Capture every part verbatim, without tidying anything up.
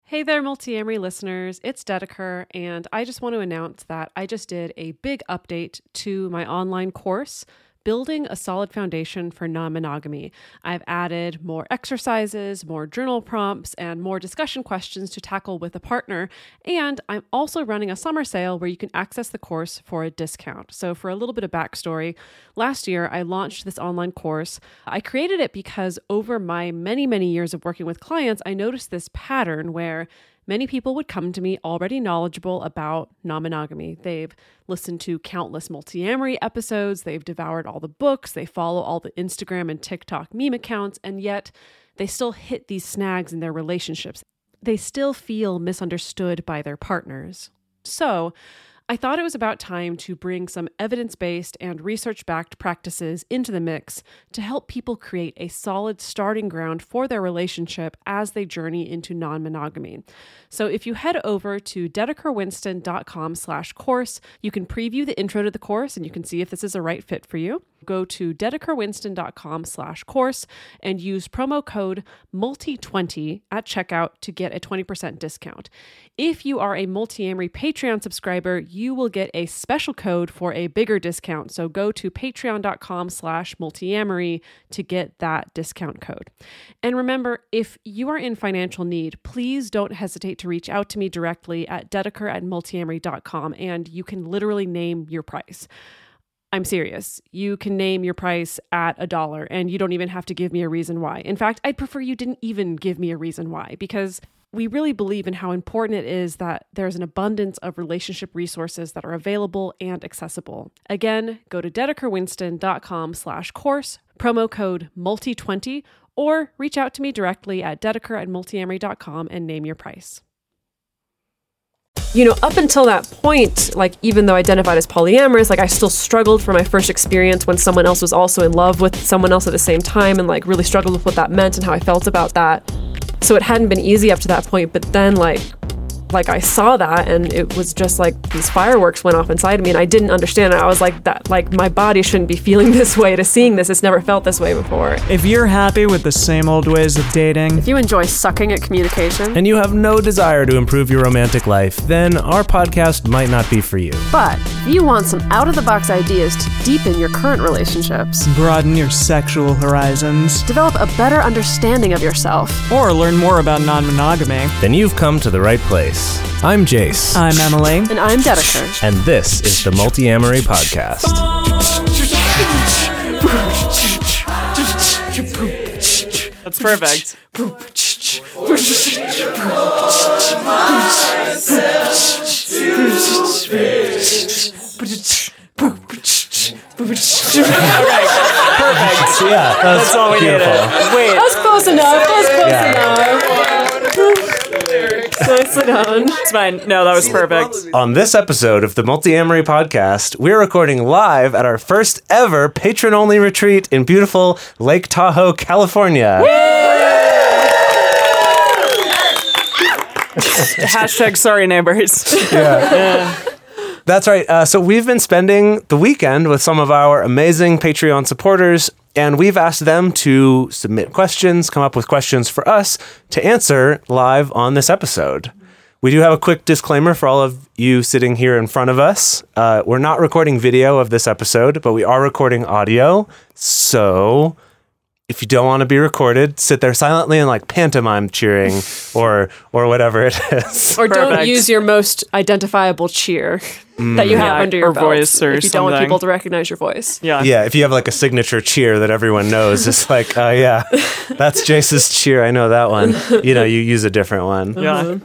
Hey there, Multiamory listeners. It's Dedeker, and I just want to announce that I just did a big update to my online course, Building a Solid Foundation for Non-Monogamy. I've added more exercises, more journal prompts, and more discussion questions to tackle with a partner. And I'm also running a summer sale where you can access the course for a discount. So for a little bit of backstory, last year I launched this online course. I created it because over my many, many years of working with clients, I noticed this pattern where many people would come to me already knowledgeable about non-monogamy. They've listened to countless Multiamory episodes, they've devoured all the books, they follow all the Instagram and TikTok meme accounts, and yet they still hit these snags in their relationships. They still feel misunderstood by their partners. So I thought it was about time to bring some evidence-based and research-backed practices into the mix to help people create a solid starting ground for their relationship as they journey into non-monogamy. So if you head over to dedekerwinston.com slash course, you can preview the intro to the course and you can see if this is a right fit for you. Go to dedekerwinston.com slash course and use promo code multi twenty at checkout to get a twenty percent discount. If you are a Multiamory Patreon subscriber, you will get a special code for a bigger discount. So go to patreon.com slash multiamory to get that discount code. And remember, if you are in financial need, please don't hesitate to reach out to me directly at dedeker at multiamory dot com and you can literally name your price. I'm serious. You can name your price at a dollar and you don't even have to give me a reason why. In fact, I'd prefer you didn't even give me a reason why, because we really believe in how important it is that there's an abundance of relationship resources that are available and accessible. Again, go to dedekerwinston.com slash course, promo code multi twenty, or reach out to me directly at dedeker at multiamory dot com and name your price. You know, up until that point, like even though I identified as polyamorous, like I still struggled for my first experience when someone else was also in love with someone else at the same time, and like really struggled with what that meant and how I felt about that. So it hadn't been easy up to that point, but then like like I saw that and it was just like these fireworks went off inside of me and I didn't understand it. I was like, that like my body shouldn't be feeling this way to seeing this. It's never felt this way before. If you're happy with the same old ways of dating, if you enjoy sucking at communication, and you have no desire to improve your romantic life, then our podcast might not be for you. But if you want some out-of-the-box ideas to deepen your current relationships, broaden your sexual horizons, develop a better understanding of yourself, or learn more about non-monogamy, then you've come to the right place. I'm Jace. I'm Emily. And I'm Dedeker. And this is the Multiamory Podcast. That's perfect. Perfect. Yeah, that's, that's all we beautiful. needed. Wait. That's close enough. That's close Yeah. enough. Nicely done. It's fine. No, that was perfect. On this episode of the Multiamory Podcast, we're recording live at our first ever patron-only retreat in beautiful Lake Tahoe, California. Hashtag sorry neighbors. Yeah. Yeah. That's right. Uh, so we've been spending the weekend with some of our amazing Patreon supporters, and we've asked them to submit questions, come up with questions for us to answer live on this episode. We do have a quick disclaimer for all of you sitting here in front of us. Uh, we're not recording video of this episode, but we are recording audio. So if you don't want to be recorded, sit there silently and like pantomime cheering or or whatever it is. Or don't Perfect. use your most identifiable cheer that you have Yeah, under your or belt voice or if you don't want something. people to recognize your voice. Yeah. Yeah, if you have like a signature cheer that everyone knows, it's like, oh yeah, that's Jace's cheer. I know that one. You know, you use a different one. Yeah.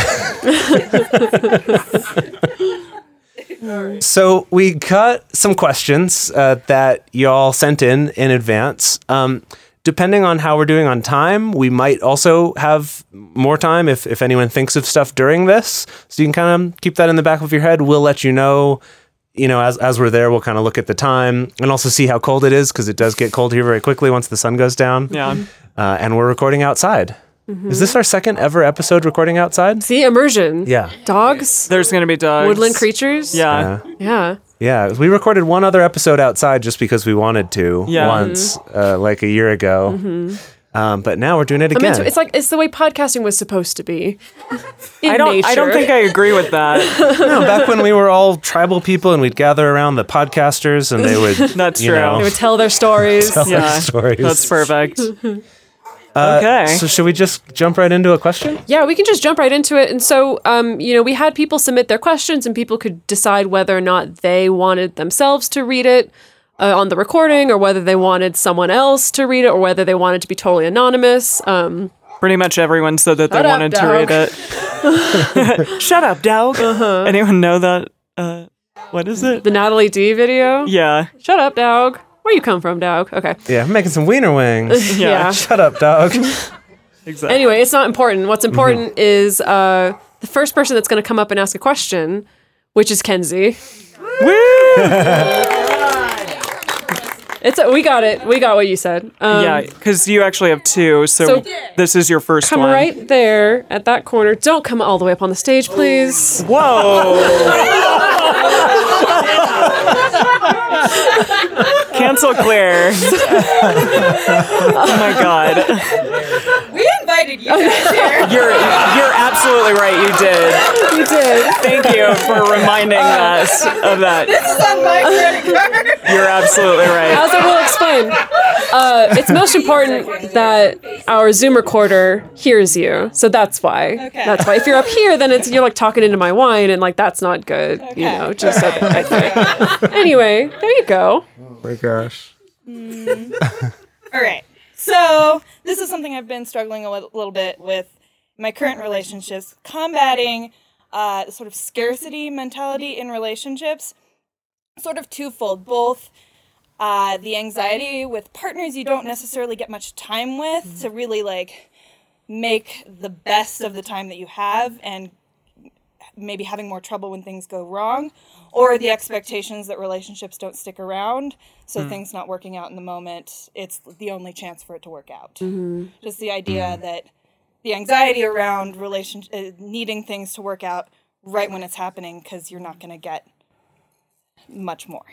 So we got some questions uh, that y'all sent in in advance. Um, depending on how we're doing on time, we might also have more time if, if anyone thinks of stuff during this. So you can kind of keep that in the back of your head. We'll let you know, you know, as, as we're there, we'll kind of look at the time and also see how cold it is, because it does get cold here very quickly once the sun goes down. Yeah. Uh, and we're recording outside. Mm-hmm. Is this our second ever episode recording outside? See, immersion. Yeah. Dogs. There's going to be dogs. Woodland creatures. Yeah. Yeah. Yeah. Yeah, we recorded one other episode outside just because we wanted to Yeah. once, uh, like a year ago. Mm-hmm. Um, but now we're doing it I mean, again. it's, it's like it's the way podcasting was supposed to be. In I don't. nature. I don't think I agree with that. no, back when we were all tribal people and we'd gather around the podcasters and they would. That's you true. know, They would tell their stories. tell their Yeah, stories. that's perfect. Uh, Okay. So should we just jump right into a question? Yeah, we can just jump right into it. And so, um, you know, we had people submit their questions, and people could decide whether or not they wanted themselves to read it uh, on the recording, or whether they wanted someone else to read it, or whether they wanted to be totally anonymous. Um, Pretty much everyone said that they Shut up, wanted to dog. read it. Shut up, dog. Uh-huh. Anyone know that? Uh, what is it? the Natalie D video. Yeah. Shut up, dog. Where you come from, dog? Okay. Yeah, I'm making some wiener wings. Yeah. Yeah. Shut up, dog. Exactly. Anyway, it's not important. What's important Mm-hmm. is uh, the first person that's going to come up and ask a question, which is Kenzie. It's a, we got it. We got what you said. Um, Yeah, because you actually have two, so, So- this is your first Come one. right there at that corner. Don't come all the way up on the stage, please. Whoa! Cancel Claire. Oh my god. We invited you guys here. You're you're absolutely right, you did. You did. Thank you for reminding us of that. This is on my credit card. You're absolutely right. As I will explain, uh, it's most important that our Zoom recorder hears you. So that's why. Okay. That's why. If you're up here, then it's you're like talking into my wine, and like that's not good. You Okay. know, just so that I think. Anyway, there you go. Oh my gosh. All right. So this is something I've been struggling a li- little bit with my current relationships, combating uh, sort of scarcity mentality in relationships, sort of twofold. Both uh, the anxiety with partners you don't necessarily get much time with to really like make the best of the time that you have, and maybe having more trouble when things go wrong, or the expectations that relationships don't stick around, so things not working out in the moment, it's the only chance for it to work out. Just the idea that the anxiety around relation uh, needing things to work out right when it's happening, because you're not going to get much more.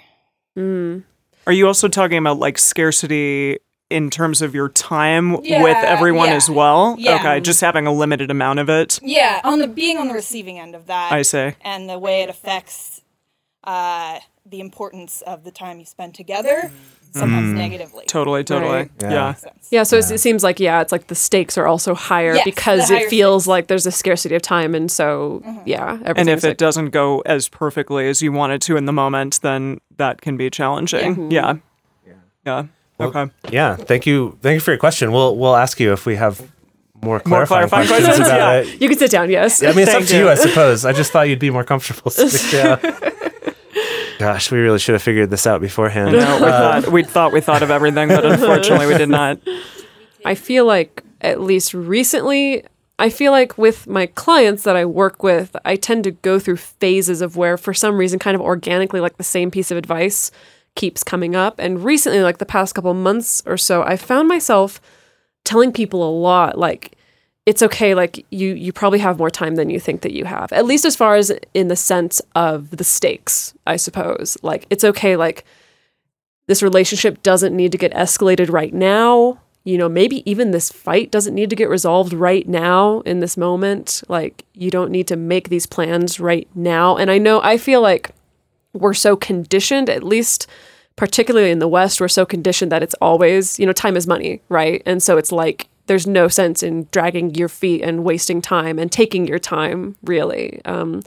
Are you also talking about like scarcity in terms of your time Yeah, with everyone yeah. as well? Yeah. Okay, just having a limited amount of it. Yeah, on the being on the receiving end of that. I see. And the way it affects uh, the importance of the time you spend together, sometimes negatively. Totally, totally. Right. Yeah. Yeah. Makes sense. Yeah, so it's- it seems like, yeah, it's like the stakes are also higher Yes, because the it higher feels stakes. like there's a scarcity of time. And so, yeah. And if everything's it like, doesn't go as perfectly as you want it to in the moment, then that can be challenging. Yeah. Yeah. Okay. Yeah, thank you. Thank you for your question. We'll we'll ask you if we have more More clarifying, clarifying questions, questions? about Yeah. it. You can sit down, yes. I mean, it's Thank up to you. you, I suppose. I just thought you'd be more comfortable sitting down. Gosh, we really should have figured this out beforehand. No, we thought we thought we thought of everything, but unfortunately we did not. I feel like, at least recently, I feel like with my clients that I work with, I tend to go through phases of where, for some reason, kind of organically, like the same piece of advice keeps coming up. And recently, like the past couple months or so, I found myself telling people a lot, like, it's okay, like you you probably have more time than you think that you have. At least as far as in the sense of the stakes, I suppose. Like, it's okay, like this relationship doesn't need to get escalated right now. You know, maybe even this fight doesn't need to get resolved right now in this moment. Like, you don't need to make these plans right now. And I know, I feel like we're so conditioned, at least particularly in the West, we're so conditioned that it's always, you know, time is money, right? And so it's like, there's no sense in dragging your feet and wasting time and taking your time, really. Um,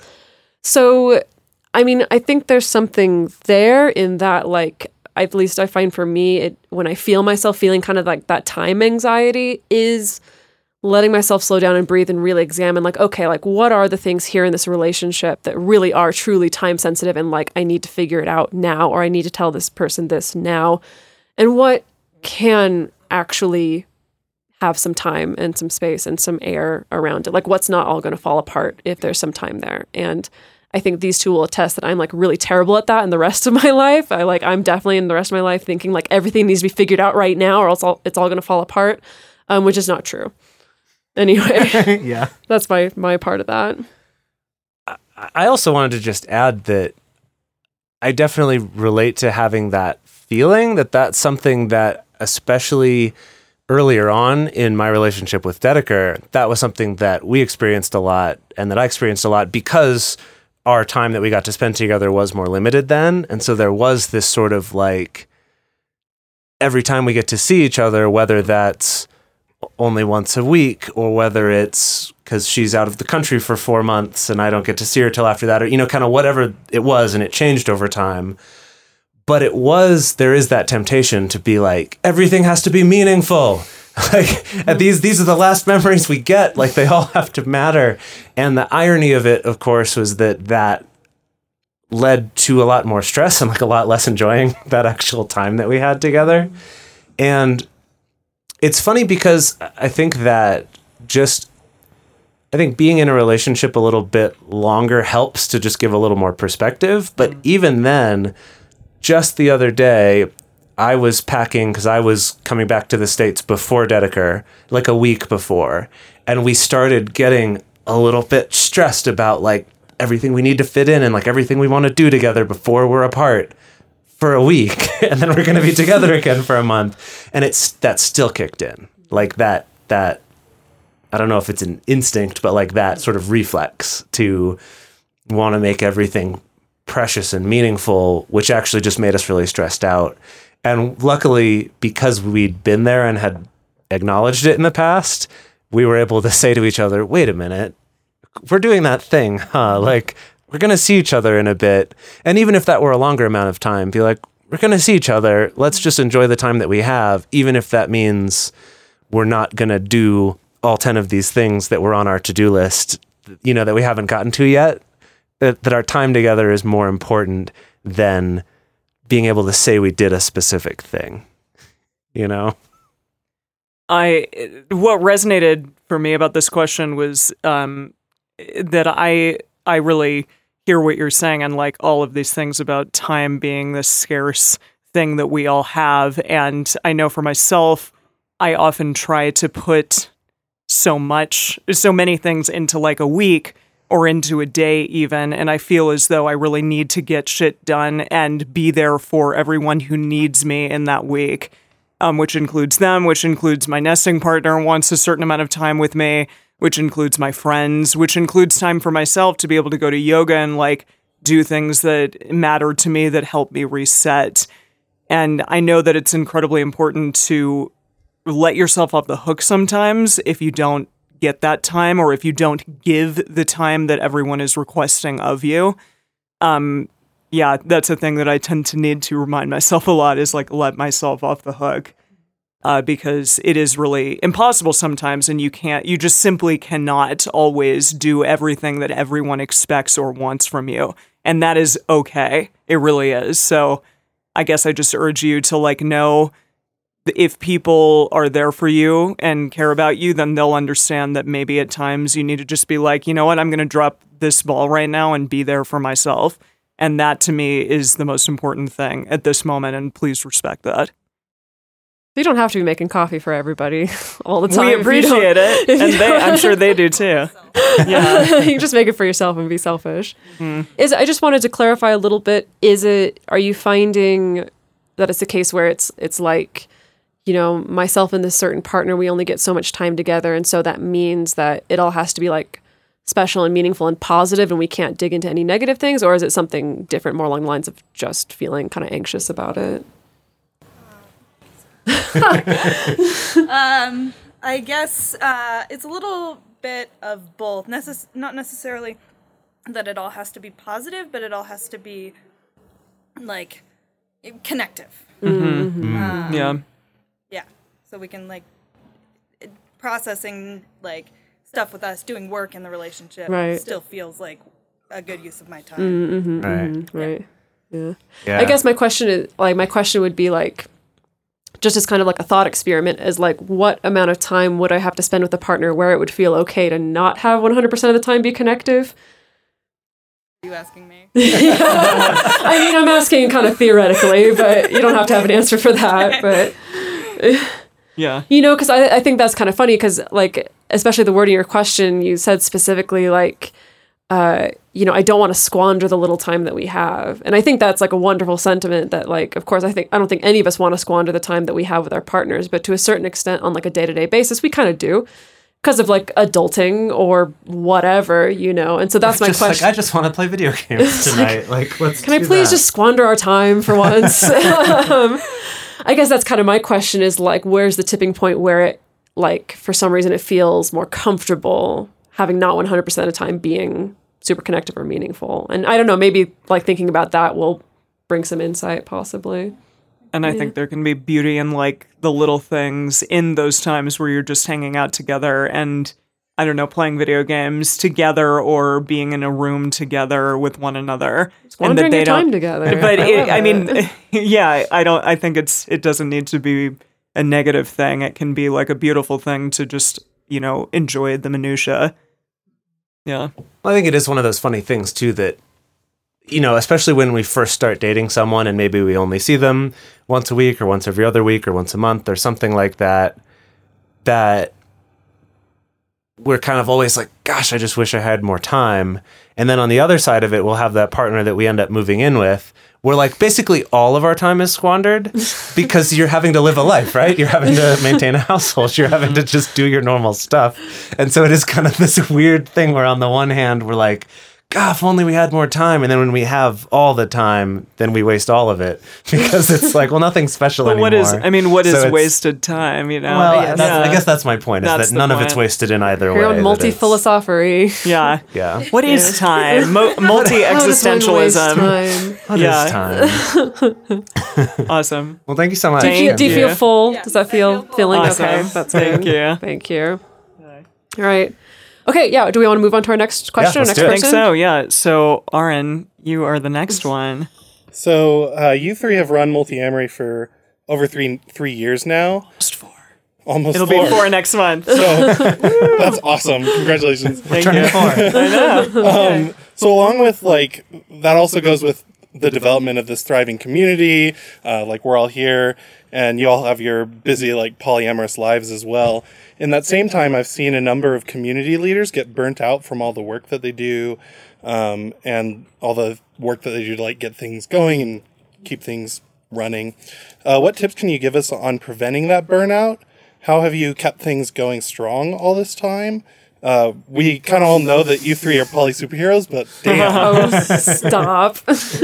so, I mean, I think there's something there in that, like, at least I find for me, it when I feel myself feeling kind of like that time anxiety, is letting myself slow down and breathe and really examine, like, okay, like, what are the things here in this relationship that really are truly time sensitive, and like, I need to figure it out now, or I need to tell this person this now, and what can actually have some time and some space and some air around it. Like, what's not all going to fall apart if there's some time there. And I think these two will attest that I'm like really terrible at that in the rest of my life. I like, I'm definitely in the rest of my life thinking like everything needs to be figured out right now, or else all, it's all going to fall apart, um, which is not true. Anyway, Yeah. that's my, my part of that. I also wanted to just add that I definitely relate to having that feeling that that's something that especially earlier on in my relationship with Dedeker, that was something that we experienced a lot and that I experienced a lot because our time that we got to spend together was more limited then. And so there was this sort of like, every time we get to see each other, whether that's only once a week or whether it's because she's out of the country for four months and I don't get to see her till after that, or, you know, kind of whatever it was, and it changed over time. But it was, there is that temptation to be like, everything has to be meaningful. Like, and these these are the last memories we get. Like, they all have to matter. And the irony of it, of course, was that that led to a lot more stress and like a lot less enjoying that actual time that we had together. And it's funny because I think that just, I think being in a relationship a little bit longer helps to just give a little more perspective. But even then, just the other day, I was packing because I was coming back to the States before Dedeker, like a week before. And we started getting a little bit stressed about like everything we need to fit in and like everything we want to do together before we're apart for a week. And then we're going to be together again for a month. And it's, that still kicked in. Like that, that, I don't know if it's an instinct, but like that sort of reflex to want to make everything precious and meaningful, which actually just made us really stressed out. And luckily, because we'd been there and had acknowledged it in the past, we were able to say to each other, wait a minute, we're doing that thing, huh? Like, we're going to see each other in a bit. And even if that were a longer amount of time, be like, we're going to see each other. Let's just enjoy the time that we have, even if that means we're not going to do all ten of these things that were on our to-do list, you know, that we haven't gotten to yet. That, that our time together is more important than being able to say we did a specific thing, you know? I, what resonated for me about this question was um, that I, I really hear what you're saying, and like all of these things about time being this scarce thing that we all have. And I know for myself, I often try to put so much, so many things into like a week or into a day even, and I feel as though I really need to get shit done and be there for everyone who needs me in that week, um, which includes them, which includes my nesting partner wants a certain amount of time with me, which includes my friends, which includes time for myself to be able to go to yoga and like do things that matter to me that help me reset. And I know that it's incredibly important to let yourself off the hook sometimes if you don't get that time, or if you don't give the time that everyone is requesting of you. Um, yeah, that's a thing that I tend to need to remind myself a lot, is like let myself off the hook, uh, because it is really impossible sometimes, and you can't, you just simply cannot always do everything that everyone expects or wants from you. And that is okay. It really is. So I guess I just urge you to like know if people are there for you and care about you, then they'll understand that maybe at times you need to just be like, you know what, I'm going to drop this ball right now and be there for myself. And that to me is the most important thing at this moment. And please respect that. You don't have to be making coffee for everybody all the time. We appreciate it. And they, I'm sure they do too. Yeah. You can just make it for yourself and be selfish. Mm. Is I just wanted to clarify a little bit. Is it, are you finding that it's a case where it's it's like, you know, myself and this certain partner, we only get so much time together. And so that means that it all has to be like special and meaningful and positive, and we can't dig into any negative things? Or is it something different, more along the lines of just feeling kind of anxious about it? um, I guess uh, it's a little bit of both. Necess- not necessarily that it all has to be positive, but it all has to be like connective. Mm-hmm. Um, yeah. Yeah. So we can like processing like stuff with us, doing work in the relationship, right. still feels like a good use of my time. Mm-hmm, right. Mm-hmm, right. Yeah. yeah. I guess my question is like my question would be like, just as kind of like a thought experiment, is like, what amount of time would I have to spend with a partner where it would feel okay to not have one hundred percent of the time be connective? Are you asking me? Yeah. I mean, I'm asking kind of theoretically, but you don't have to have an answer for that. But yeah, you know, because I, I think that's kind of funny because, like, especially the word of your question, you said specifically like uh, you know, I don't want to squander the little time that we have. And I think that's like a wonderful sentiment that like, of course, I think, I don't think any of us want to squander the time that we have with our partners, but to a certain extent on like a day-to-day basis, we kind of do because of like adulting or whatever, you know? And so that's my just question. Like, I just want to play video games tonight. Like, let's Can I do please that. just squander our time for once? um, I guess that's kind of my question is like, where's the tipping point where it, like, for some reason it feels more comfortable having not one hundred percent of the time being super connective or meaningful. And I don't know, maybe like thinking about that will bring some insight possibly. And I yeah. think there can be beauty in like the little things in those times where you're just hanging out together and, I don't know, playing video games together or being in a room together with one another. And that they your time together. But I, it, I mean, yeah, I don't, I think it's, it doesn't need to be a negative thing. It can be like a beautiful thing to just, you know, enjoy the minutia. Yeah. Well, I think it is one of those funny things too that, you know, especially when we first start dating someone and maybe we only see them once a week or once every other week or once a month or something like that, that we're kind of always like, gosh, I just wish I had more time. And then on the other side of it, we'll have that partner that we end up moving in with, where like basically all of our time is squandered because you're having to live a life, right? You're having to maintain a household. You're having to just do your normal stuff. And so it is kind of this weird thing where on the one hand, we're like, God, if only we had more time. And then when we have all the time, then we waste all of it because it's like, well, nothing's special well, anymore. What is, I mean, what so is wasted time, you know? Well, yeah. that's, I guess that's my point, is That's that none the of it's point. wasted in either Your way. own multi-philosophery. Yeah. Yeah. What is time? Mo- multi-existentialism. What Yeah. is time? Awesome. Well, thank you so much. Do you, do you feel Yeah. full? Yeah. Does that feel I feel full. filling? Awesome. Okay, that's Thank good. you. Thank you. All right. Okay, yeah. Do we want to move on to our next question? let's or next do it. I person? think so, yeah. So, Aaron, you are the next one. So uh, you three have run Multi-Amory for over three three years now. Almost four. Almost It'll four. be four next month. So that's awesome. Congratulations. Thank Turning you. four. I know. Um, so along with like that also goes with the development of this thriving community. Uh, like we're all here, and you all have your busy like polyamorous lives as well. In that same time, I've seen a number of community leaders get burnt out from all the work that they do, um, and all the work that they do to like get things going and keep things running. Uh, what tips can you give us on preventing that burnout? How have you kept things going strong all this time? Uh, we kind of all know that you three are poly superheroes, but damn. Oh, stop.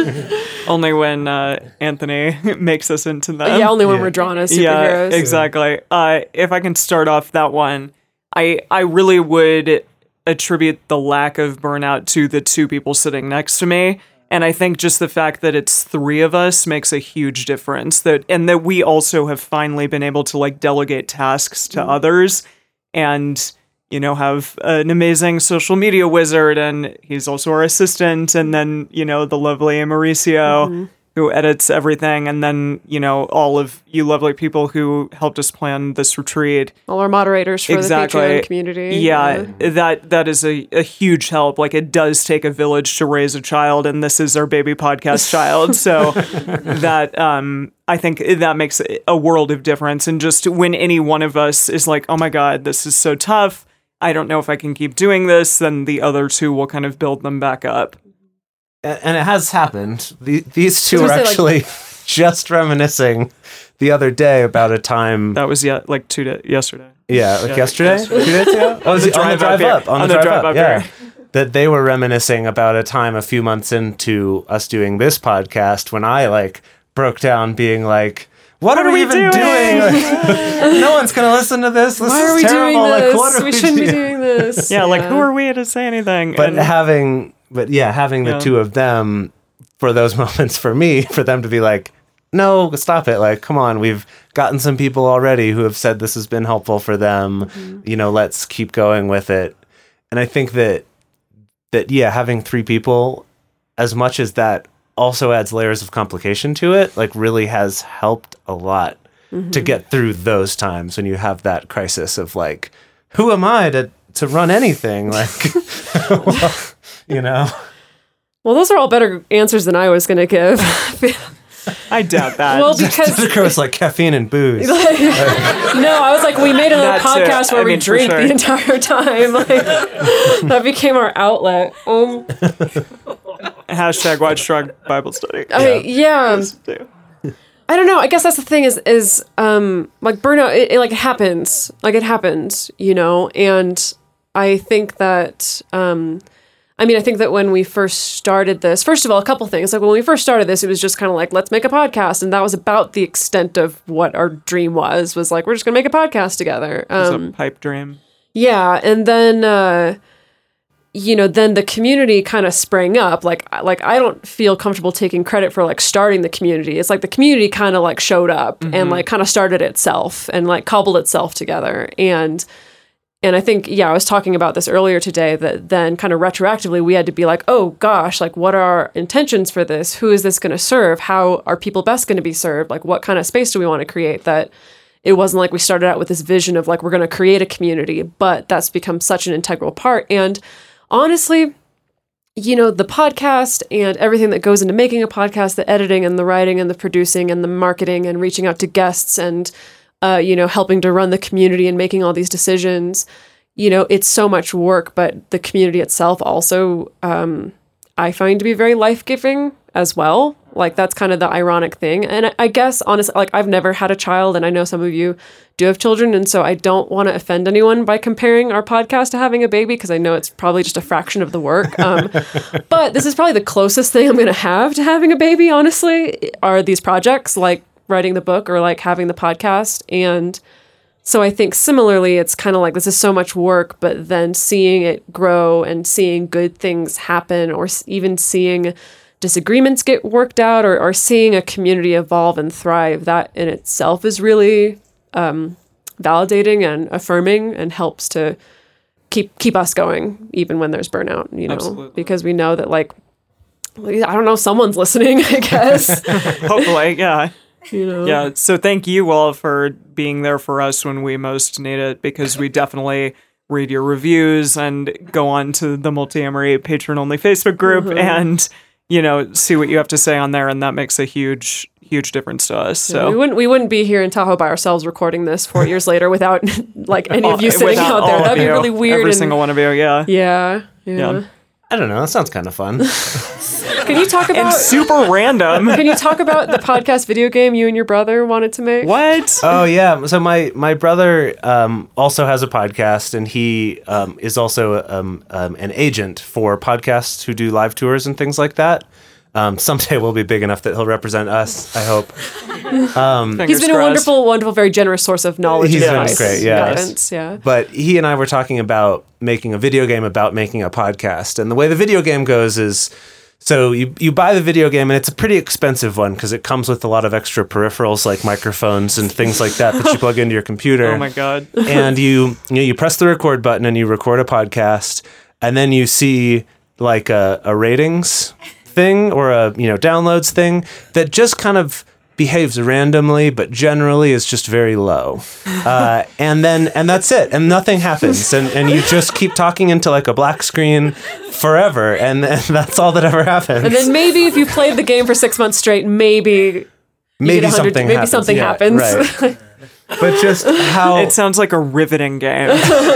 Only when uh, Anthony makes us into them. yeah, only when Yeah. we're drawn as Yeah, superheroes. exactly. Uh, if I can start off that one, I I really would attribute the lack of burnout to the two people sitting next to me. And I think just the fact that it's three of us makes a huge difference. That and that we also have finally been able to like delegate tasks to others and, you know, have an amazing social media wizard, and he's also our assistant, and then, you know, the lovely Mauricio, Mm-hmm. who edits everything, and then, you know, all of you lovely people who helped us plan this retreat. All our moderators for Exactly. the Patreon community. Yeah, that that is a, a huge help. Like, it does take a village to raise a child, and this is our baby podcast child. So that um, I think that makes a world of difference. And just when any one of us is like, oh my God, this is so tough, I don't know if I can keep doing this, then the other two will kind of build them back up. A- And it has happened. The, these two I was are gonna say, actually just reminiscing the other day about a time. That was yeah, like two days yesterday. Yeah, like Yeah, yesterday? yesterday. Two days ago? Oh, was it on the drive drive up here. up. On, On the, the drive, drive up, up yeah. here. That they were reminiscing about a time a few months into us doing this podcast when I like broke down being like, what, What are, are we we even doing? doing? Like, no one's going to listen to this. This Why is are we terrible. doing Like, this? what are we we shouldn't be doing? doing this. Yeah, like who are we to say anything? But And- having, but yeah, having the Yeah. two of them for those moments for me, for them to be like, no, stop it. Like, come on, we've gotten some people already who have said this has been helpful for them. Mm-hmm. You know, let's keep going with it. And I think that, that, yeah, having three people, as much as that also adds layers of complication to it, like really has helped a lot Mm-hmm. to get through those times when you have that crisis of like, who am I to, to run anything? Like, well, you know? Well, those are all better answers than I was going to give. I doubt that. Well, because Dedeker was like caffeine and booze. no, I was like, we made another That's podcast it. where I we mean, for drink sure. the entire time. Like, that became our outlet. Um, Hashtag Watchdog Bible Study. I, yeah. Too. I don't know. I guess that's the thing is, is um, like burnout, it, it like happens. Like it happens, you know? And I think that, um, I mean, I think that when we first started this, first of all, a couple things. Like when we first started this, it was just kind of like, let's make a podcast. And that was about the extent of what our dream was, was like, we're just going to make a podcast together. It's Um, a pipe dream. yeah. And then, uh, you know, then the community kind of sprang up. Like, like I don't feel comfortable taking credit for like starting the community. It's like the community kind of like showed up Mm-hmm. and like kind of started itself and like cobbled itself together. And and I think, yeah, I was talking about this earlier today that then kind of retroactively we had to be like, oh gosh, like what are our intentions for this? Who is this going to serve? How are people best going to be served? Like what kind of space do we want to create? That it wasn't like we started out with this vision of like, we're going to create a community, but that's become such an integral part. And honestly, you know, the podcast and everything that goes into making a podcast, the editing and the writing and the producing and the marketing and reaching out to guests and, uh, you know, helping to run the community and making all these decisions, you know, it's so much work, but the community itself also, um, I find to be very life-giving as well. Like that's kind of the ironic thing. And I, I guess honestly, like I've never had a child and I know some of you do have children. And so I don't want to offend anyone by comparing our podcast to having a baby because I know it's probably just a fraction of the work. Um, but this is probably the closest thing I'm going to have to having a baby, honestly, are these projects like writing the book or like having the podcast. And so I think similarly, it's kind of like this is so much work, but then seeing it grow and seeing good things happen or s- even seeing disagreements get worked out or, or seeing a community evolve and thrive, that in itself is really um, validating and affirming and helps to keep keep us going even when there's burnout, you know, Absolutely. because we know that like, I don't know, someone's listening, I guess. Hopefully, yeah. You know? Yeah, so thank you all for being there for us when we most need it, because we definitely read your reviews and go on to the Multiamory patron-only Facebook group Mm-hmm. and, you know, see what you have to say on there, and that makes a huge, huge difference to us. So we wouldn't we wouldn't be here in Tahoe by ourselves recording this four years later without like any of you sitting without out there. all of That'd be you, really weird. Every and- single one of you, yeah. yeah, yeah. Yeah. I don't know. That sounds kind of fun. Can you talk And about super random. Can you talk about the podcast video game you and your brother wanted to make? What? Oh yeah. So my my brother um, also has a podcast, and he um, is also um, um, an agent for podcasts who do live tours and things like that. Um, someday we'll be big enough that he'll represent us, I hope. Fingers He's been a crossed. wonderful, wonderful, very generous source of knowledge He's and been advice, great, yeah. guidance. Yeah. But he and I were talking about making a video game about making a podcast. And the way the video game goes is, so you, you buy the video game, and it's a pretty expensive one because it comes with a lot of extra peripherals like microphones and things like that that you plug into your computer. Oh my God. And you, you know, you press the record button and you record a podcast, and then you see like a, a ratings thing or a, you know, downloads thing that just kind of behaves randomly, but generally is just very low. Uh, and then, and that's it. And nothing happens. And, and you just keep talking into like a black screen forever. And, and that's all that ever happens. And then maybe if you played the game for six months straight, maybe you get maybe one hundred something maybe happens. something Yeah, happens. right. But just how It sounds like a riveting game.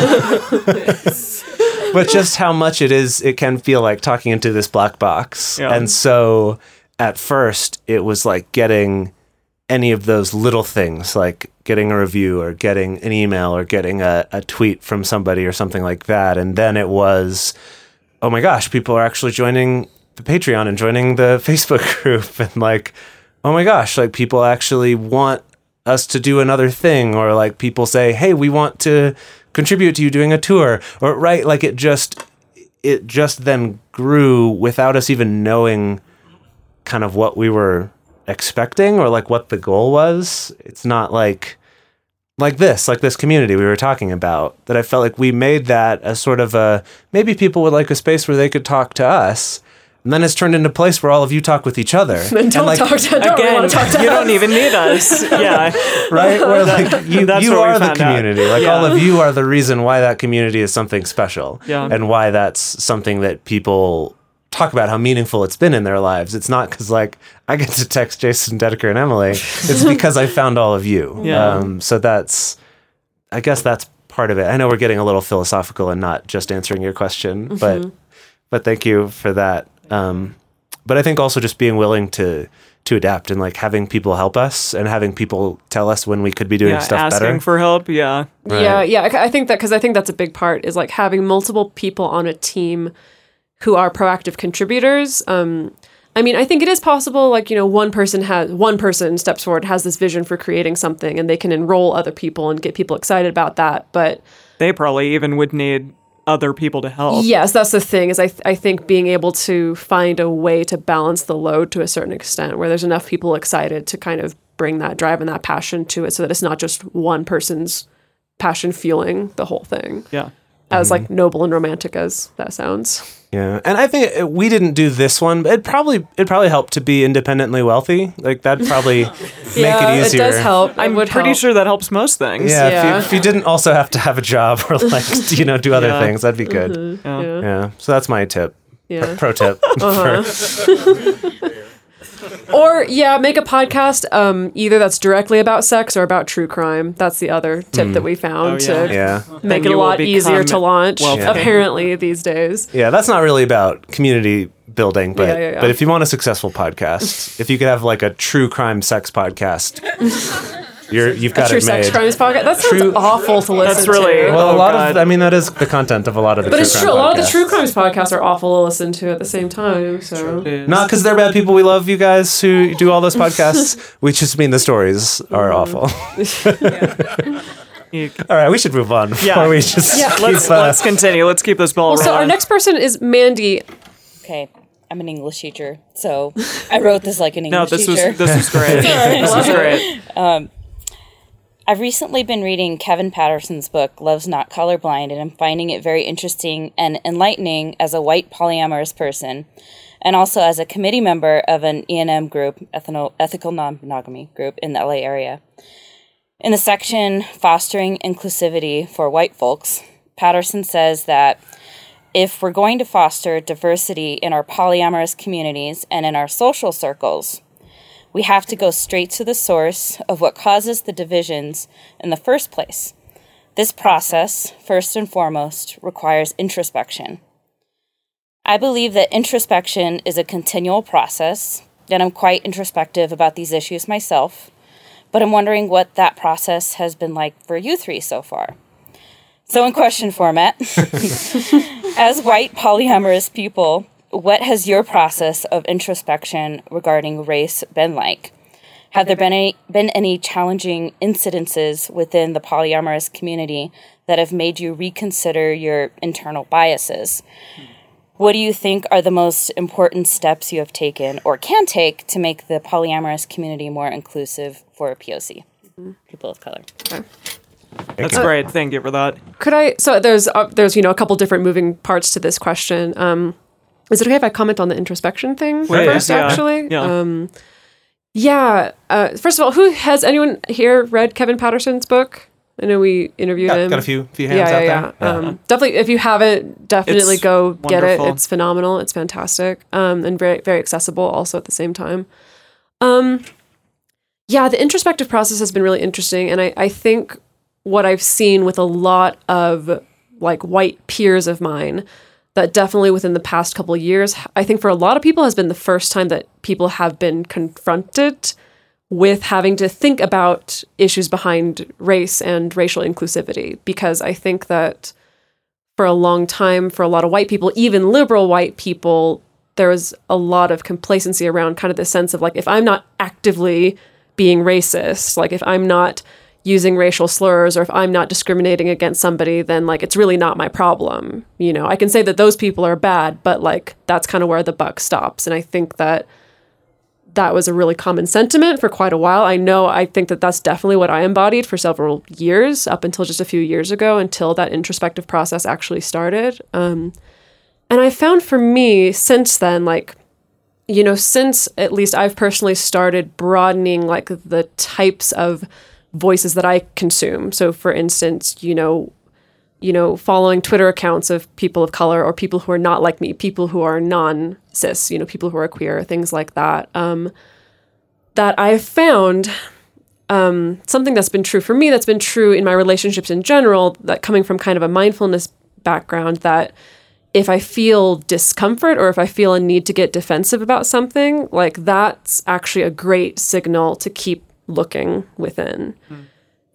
but just how much it is, it can feel like talking into this black box. Yeah. And so at first it was like getting any of those little things, like getting a review or getting an email or getting a, a tweet from somebody or something like that. And then it was, oh my gosh, people are actually joining the Patreon and joining the Facebook group. And like, oh my gosh, like people actually want us to do another thing, or like people say, hey, we want to contribute to you doing a tour, or right. Like it just, it just then grew without us even knowing kind of what we were expecting or like what the goal was. It's not like, like this, like this community we were talking about, that I felt like we made that as sort of a, maybe people would like a space where they could talk to us. And then it's turned into a place where all of you talk with each other. Then don't and like, talk to don't really Again, want to talk to you us. don't even need us. Yeah. right? Where like you, That's you what we are the found out. community. Like Yeah. all of you are the reason why that community is something special. Yeah. And why that's something that people talk about how meaningful it's been in their lives. It's not because like I get to text Jason, Dedeker, and Emily. It's because I found all of you. Yeah. Um, so that's, I guess that's part of it. I know we're getting a little philosophical and not just answering your question, mm-hmm. but but thank you for that. Um, but I think also just being willing to to adapt and like having people help us and having people tell us when we could be doing yeah, stuff asking better. for help. Yeah. Right. Yeah, yeah. I I think that because I think that's a big part is like having multiple people on a team who are proactive contributors. Um, I mean, I think it is possible, like, you know, one person has one person steps forward, has this vision for creating something, and they can enroll other people and get people excited about that. But they probably even would need other people to help. Yes, that's the thing is I, th- I think being able to find a way to balance the load to a certain extent where there's enough people excited to kind of bring that drive and that passion to it so that it's not just one person's passion fueling the whole thing. Yeah. As like noble and romantic as that sounds. Yeah, and I think it, we didn't do this one, but it probably it probably helped to be independently wealthy. Like that'd probably make yeah, it easier. It does help. I'm it would pretty help. sure that helps most things. Yeah, Yeah. If, you, if you didn't also have to have a job or like you know do other Yeah. things, that'd be good. Mm-hmm. Yeah. Yeah. Yeah, so that's my tip. Yeah. Pro tip. Uh-huh. For- Or yeah, make a podcast um, either that's directly about sex or about true crime. That's the other tip that we found Oh, yeah. to yeah, make Then it a you will lot easier become to launch. wealthy. Apparently these days. yeah. That's not really about community building, but Yeah, yeah, yeah. but if you want a successful podcast, if you could have like a true crime sex podcast, you're you've got True it made. sex crimes podcast. That sounds True- awful to listen That's really- to. Well, a Oh, lot God. of I mean that is the content of a lot of the But true it's crime true. A lot of the podcasts. true crimes podcasts are awful to listen to at the same time. So Not because they're bad people. We love you guys who do all those podcasts. We just mean the stories are awful. You- All right, we should move on before Yeah. we just Yeah. keep, let's uh, let's continue. Let's keep this ball Well, rolling. so our next person is Mandy. Okay, I'm an English teacher, so I wrote this like an no, English this was teacher. this was great. This was great. I've recently been reading Kevin Patterson's book, Love's Not Colorblind, and I'm finding it very interesting and enlightening as a white polyamorous person, and also as a committee member of an E and M group, ethno- ethical non-monogamy group in the L A area. In the section, Fostering Inclusivity for White Folks, Patterson says that if we're going to foster diversity in our polyamorous communities and in our social circles, we have to go straight to the source of what causes the divisions in the first place. This process, first and foremost, requires introspection. I believe that introspection is a continual process, and I'm quite introspective about these issues myself, but I'm wondering what that process has been like for you three so far. So in question format, as white polyamorous people, what has your process of introspection regarding race been like? Have there been any, been any challenging incidences within the polyamorous community that have made you reconsider your internal biases? What do you think are the most important steps you have taken or can take to make the polyamorous community more inclusive for P O C, people of color? That's great. Thank you for that. Could I? So there's uh, there's you know a couple different moving parts to this question. Um, is it okay if I comment on the introspection thing Wait, first? yeah. Actually, Yeah. Um, yeah. Uh, first of all, who has anyone here read Kevin Patterson's book? I know we interviewed got, him. got a few few hands yeah, out yeah, there. yeah. Um, definitely, if you haven't, definitely It's go get it. wonderful. It's phenomenal. It's fantastic, um, and very, very accessible. Also, at the same time, um, yeah, the introspective process has been really interesting, and I, I think what I've seen with a lot of like white peers of mine, that definitely within the past couple of years, I think for a lot of people has been the first time that people have been confronted with having to think about issues behind race and racial inclusivity. Because I think that for a long time, for a lot of white people, even liberal white people, there was a lot of complacency around kind of the sense of like, if I'm not actively being racist, like if I'm not using racial slurs or if I'm not discriminating against somebody, then like it's really not my problem. You know, I can say that those people are bad, but like that's kind of where the buck stops. And I think that that was a really common sentiment for quite a while. I know, I think that that's definitely what I embodied for several years, up until just a few years ago, until that introspective process actually started. Um, and I found for me since then, like, you know, since at least I've personally started broadening like the types of voices that I consume. So for instance, you know, you know, following Twitter accounts of people of color or people who are not like me, people who are non-cis, you know, people who are queer, things like that, um, that I've found um, something that's been true for me, that's been true in my relationships in general, that coming from kind of a mindfulness background, that if I feel discomfort or if I feel a need to get defensive about something, like that's actually a great signal to keep looking within. Mm.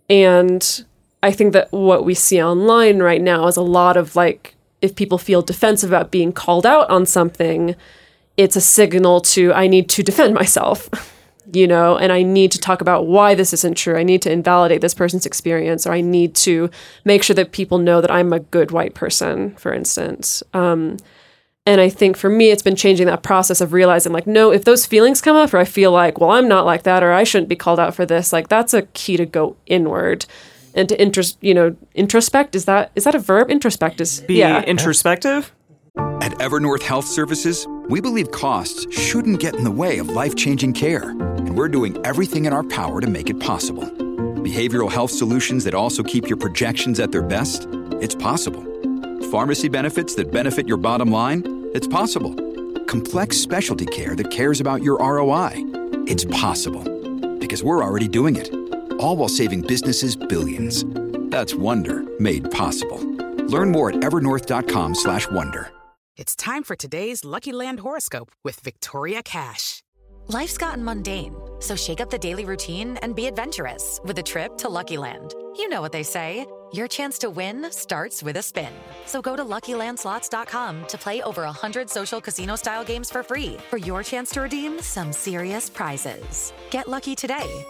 And I think that what we see online right now is a lot of like, if people feel defensive about being called out on something, it's a signal to, I need to defend myself, you know, and I need to talk about why this isn't true. I need to invalidate this person's experience, or I need to make sure that people know that I'm a good white person, for instance. Um, and I think for me, it's been changing that process of realizing like, no, if those feelings come up, or I feel like, well, I'm not like that, or I shouldn't be called out for this, like that's a key to go inward. And to intros, you know, introspect, is that is that a verb? Introspect is be yeah. introspective. At Evernorth Health Services, we believe costs shouldn't get in the way of life-changing care, and we're doing everything in our power to make it possible. Behavioral health solutions that also keep your projections at their best? It's possible. Pharmacy benefits that benefit your bottom line? It's possible. Complex specialty care that cares about your R O I? It's possible. Because we're already doing it. All while saving businesses billions. That's Wonder made possible. Learn more at evernorth.com slash wonder. It's time for today's Lucky Land horoscope with Victoria Cash. Life's gotten mundane, so shake up the daily routine and be adventurous with a trip to Lucky Land. You know what they say. Your chance to win starts with a spin. So go to Lucky Land Slots dot com to play over one hundred social casino-style games for free for your chance to redeem some serious prizes. Get lucky today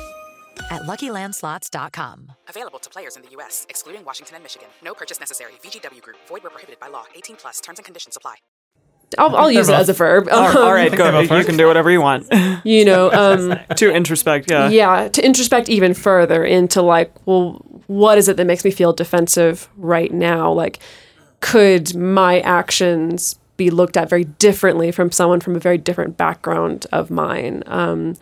at Lucky Land Slots dot com. Available to players in the U S, excluding Washington and Michigan. No purchase necessary. V G W Group. Void where prohibited by law. eighteen plus. Terms and conditions apply. I'll, I'll use it as a verb. All, Um, all right, go. You can do whatever you want. You know, um, To introspect, yeah. yeah, to introspect even further into like, well, what is it that makes me feel defensive right now? Like, could my actions be looked at very differently from someone from a very different background of mine? Um,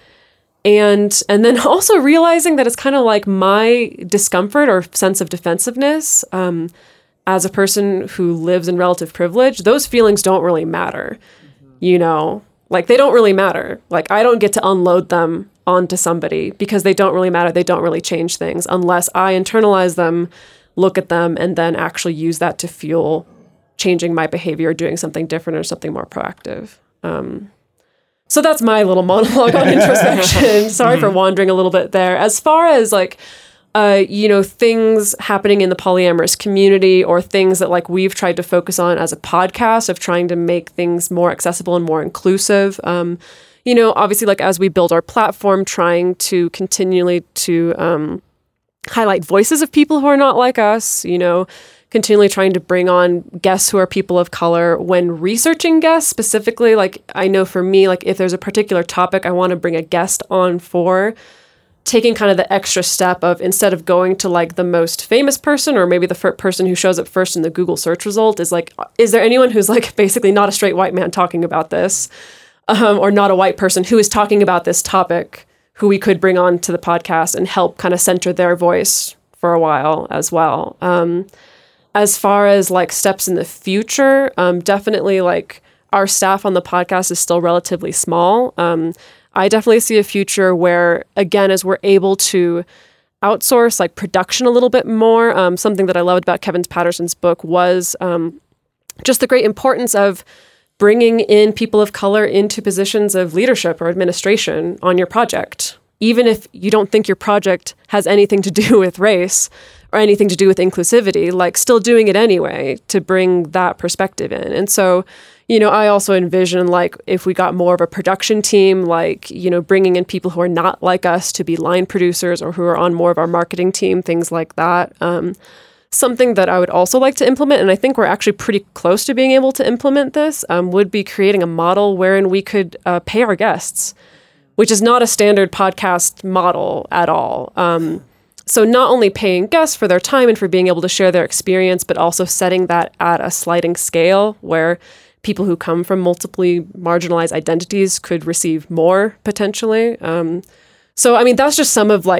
and and then also realizing that it's kind of like my discomfort or sense of defensiveness, um, as a person who lives in relative privilege, those feelings don't really matter, mm-hmm. you know, like they don't really matter. Like I don't get to unload them onto somebody because they don't really matter. They don't really change things unless I internalize them, look at them, and then actually use that to fuel changing my behavior, doing something different or something more proactive. Um, so that's my little monologue on introspection. Sorry mm-hmm. for wandering a little bit there. As far as like, Uh, you know, things happening in the polyamorous community or things that like we've tried to focus on as a podcast of trying to make things more accessible and more inclusive. Um, you know, obviously like as we build our platform, trying to continually to um, highlight voices of people who are not like us, you know, continually trying to bring on guests who are people of color. When researching guests specifically, like I know for me, like if there's a particular topic I want to bring a guest on for, taking kind of the extra step of instead of going to like the most famous person or maybe the fir- person who shows up first in the Google search result is like, is there anyone who's like basically not a straight white man talking about this um, or not a white person who is talking about this topic who we could bring on to the podcast and help kind of center their voice for a while as well. Um, as far as like steps in the future, um, definitely like our staff on the podcast is still relatively small. Um, I definitely see a future where, again, as we're able to outsource like production a little bit more, um, something that I loved about Kevin Patterson's book was um, just the great importance of bringing in people of color into positions of leadership or administration on your project, even if you don't think your project has anything to do with race or anything to do with inclusivity, like still doing it anyway to bring that perspective in. And so, you know, I also envision like if we got more of a production team, like, you know, bringing in people who are not like us to be line producers or who are on more of our marketing team, things like that. Um, something that I would also like to implement, and I think we're actually pretty close to being able to implement this, um, would be creating a model wherein we could uh, pay our guests, which is not a standard podcast model at all. Um, so not only paying guests for their time and for being able to share their experience, but also setting that at a sliding scale where people who come from multiply marginalized identities could receive more potentially. Um, so, I mean, that's just some of like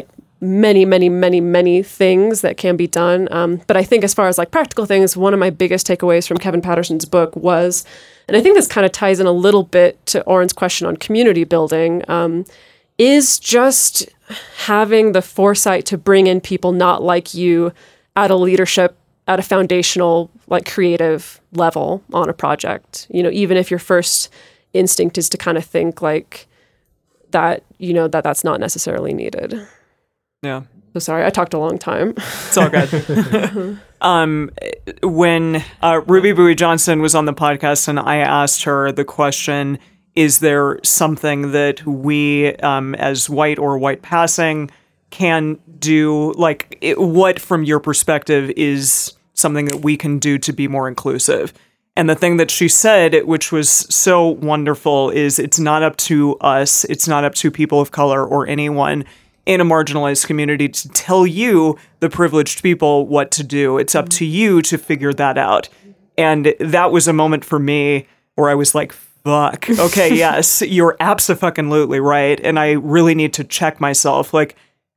many, many, many, many things that can be done. Um, but I think as far as like practical things, one of my biggest takeaways from Kevin Patterson's book was, and I think this kind of ties in a little bit to Oren's question on community building, um, is just having the foresight to bring in people not like you at a leadership, at a foundational, like creative level on a project. You know, even if your first instinct is to kind of think like that, you know, that that's not necessarily needed. Yeah. So sorry, I talked a long time. It's all good. um, when uh, Ruby Bowie Johnson was on the podcast and I asked her the question, is there something that we um, as white or white passing can do? Like, it, what from your perspective is something that we can do to be more inclusive? And the thing that she said, which was so wonderful, is it's not up to us, it's not up to people of color or anyone in a marginalized community to tell you, the privileged people, what to do. It's up to you to figure that out. And that was a moment for me where I was like, fuck, okay, yes, you're abso-fucking-lutely right. And I really need to check myself. Like,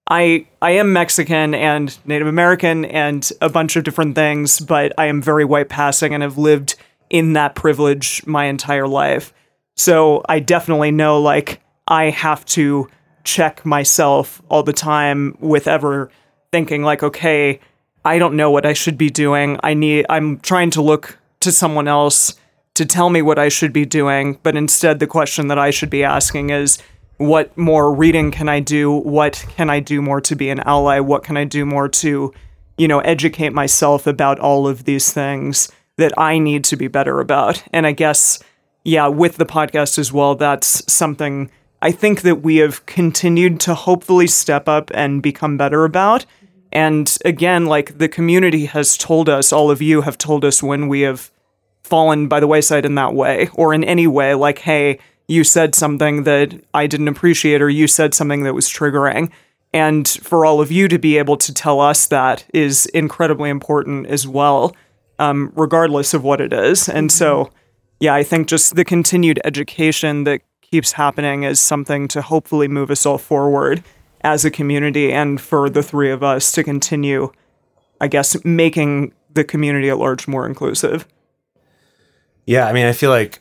I I am Mexican and Native American and a bunch of different things, but I am very white passing and have lived in that privilege my entire life. So I definitely know, like, I have to check myself all the time with ever thinking like, okay, I don't know what I should be doing. I need, I'm trying to look to someone else to tell me what I should be doing. But instead, the question that I should be asking is, what more reading can I do? What can I do more to be an ally? What can I do more to, you know, educate myself about all of these things that I need to be better about? And I guess, yeah, with the podcast as well, that's something I think that we have continued to hopefully step up and become better about. And again, like, the community has told us, all of you have told us when we have fallen by the wayside in that way, or in any way, like, hey, you said something that I didn't appreciate, or you said something that was triggering. And for all of you to be able to tell us that is incredibly important as well, um, regardless of what it is. And so, yeah, I think just the continued education that keeps happening is something to hopefully move us all forward as a community, and for the three of us to continue, I guess, making the community at large more inclusive. Yeah, I mean, I feel like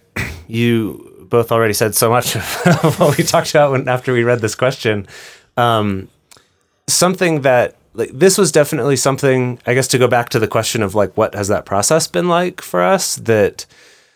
you both already said so much of what we talked about when, after we read this question. Um, something that, like, this was definitely something, I guess, to go back to the question of, like, what has that process been like for us, that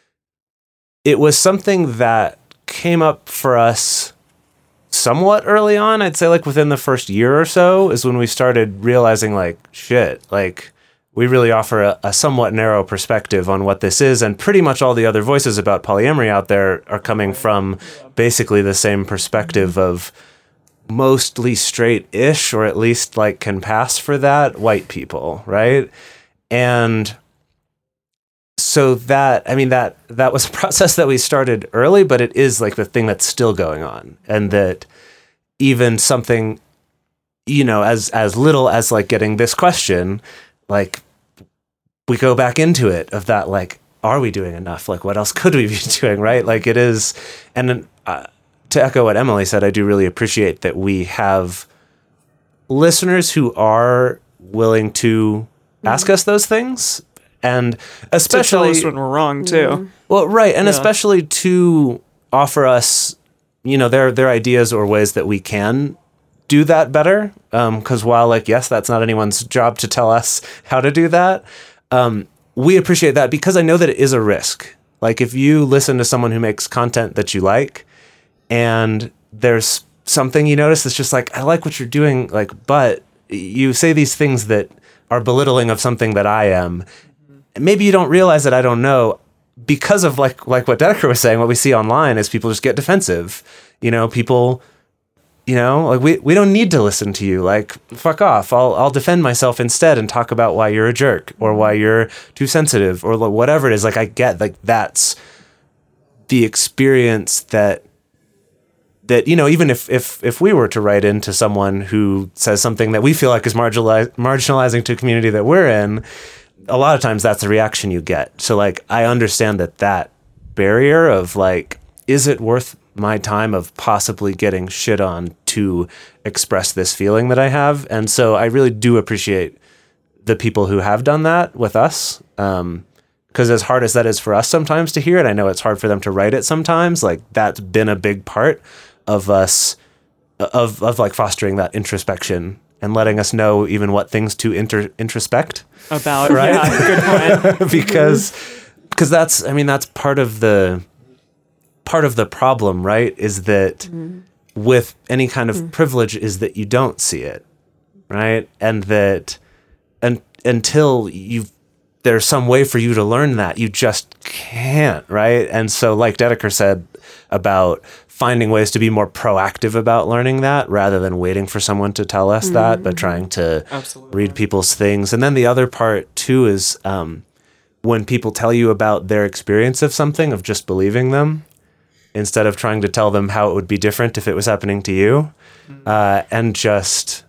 it was something that came up for us somewhat early on. I'd say, like, within the first year or so is when we started realizing, like, shit, like, we really offer a, a somewhat narrow perspective on what this is, and pretty much all the other voices about polyamory out there are coming from basically the same perspective of mostly straight-ish, or at least, like, can pass for that, white people, right? And so that, I mean, that that was a process that we started early, but it is, like, the thing that's still going on. And that even something, you know, as as little as, like, getting this question, like, we go back into it of that, like, are we doing enough? Like, what else could we be doing, right? Like, it is, and uh, to echo what Emily said, I do really appreciate that we have listeners who are willing to ask us those things. And especially to tell us when we're wrong too. Well, right, and yeah. especially to offer us, you know, their their ideas or ways that we can do that better. Because um, while, like, yes, that's not anyone's job to tell us how to do that, um, we appreciate that because I know that it is a risk. Like, if you listen to someone who makes content that you like, and there's something you notice that's just like, I like what you're doing, like, but you say these things that are belittling of something that I am. Maybe you don't realize that I don't know, because of, like like what Dedeker was saying, what we see online is people just get defensive. You know, people, you know, like, we, we don't need to listen to you. Like, fuck off. I'll I'll defend myself instead and talk about why you're a jerk, or why you're too sensitive, or whatever it is. Like, I get, like, that's the experience that that, you know, even if, if, if we were to write into someone who says something that we feel like is marginalize, marginalizing to a community that we're in, a lot of times that's the reaction you get. So, like, I understand that that barrier of, like, is it worth my time of possibly getting shit on to to express this feeling that I have. And so I really do appreciate the people who have done that with us. Um, because as hard as that is for us sometimes to hear, and I know it's hard for them to write it sometimes, like that's been a big part of us, of, of like fostering that introspection and letting us know even what things to inter- introspect about, right? Yeah, good point. because, because that's, I mean, that's part of the, part of the problem, right? Is that mm. with any kind of mm. privilege is that you don't see it, right? And that, and until you've, there's some way for you to learn that, you just can't, right? And so like Dedeker said about finding ways to be more proactive about learning that rather than waiting for someone to tell us mm-hmm. that, but trying to Absolutely. read people's things. And then the other part too is um, when people tell you about their experience of something, of just believing them, instead of trying to tell them how it would be different if it was happening to you, mm-hmm. uh, and just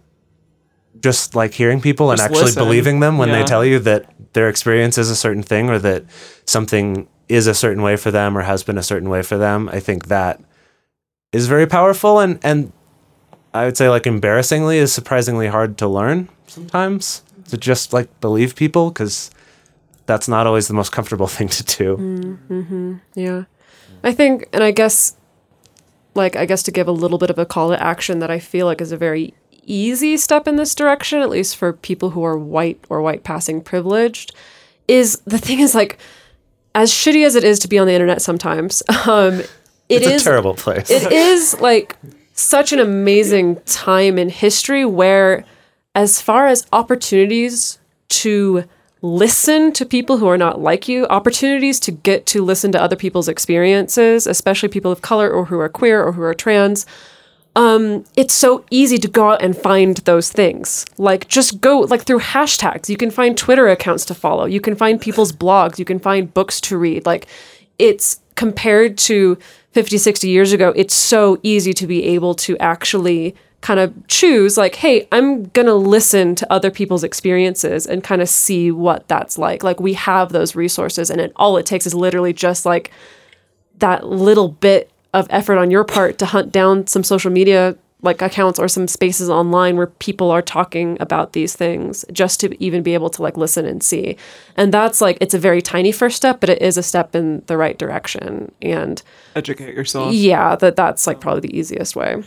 just like hearing people just and actually listen. believing them when yeah. they tell you that their experience is a certain thing or that something is a certain way for them or has been a certain way for them. I think that is very powerful, and, and I would say like embarrassingly is surprisingly hard to learn sometimes, to just like believe people, because that's not always the most comfortable thing to do. Mm-hmm. Yeah. I think, and I guess, like, I guess to give a little bit of a call to action that I feel like is a very easy step in this direction, at least for people who are white or white passing privileged, is the thing is like, as shitty as it is to be on the internet sometimes, um, it it's is a terrible place. It is like such an amazing time in history where, as far as opportunities to listen to people who are not like you, opportunities to get to listen to other people's experiences, especially people of color or who are queer or who are trans, Um, it's so easy to go out and find those things. Like, just go, like, through hashtags. You can find Twitter accounts to follow. You can find people's blogs. You can find books to read. Like, it's, compared to fifty, sixty years ago, it's so easy to be able to actually kind of choose, like, hey, I'm going to listen to other people's experiences and kind of see what that's like. Like, we have those resources, and it, all it takes is literally just, like, that little bit of effort on your part to hunt down some social media like accounts or some spaces online where people are talking about these things, just to even be able to like listen and see. And that's like, it's a very tiny first step, but it is a step in the right direction. And educate yourself. Yeah, that that's like probably the easiest way.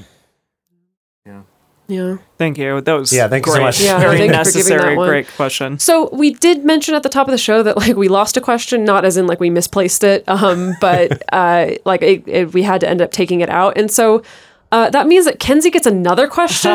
Yeah. Yeah. Thank you. That was yeah, thank great. you so much. Yeah, very thank necessary. You for great question. So we did mention at the top of the show that like we lost a question, not as in like we misplaced it, um, but uh, like it, it, we had to end up taking it out. And so uh, that means that Kenzie gets another question.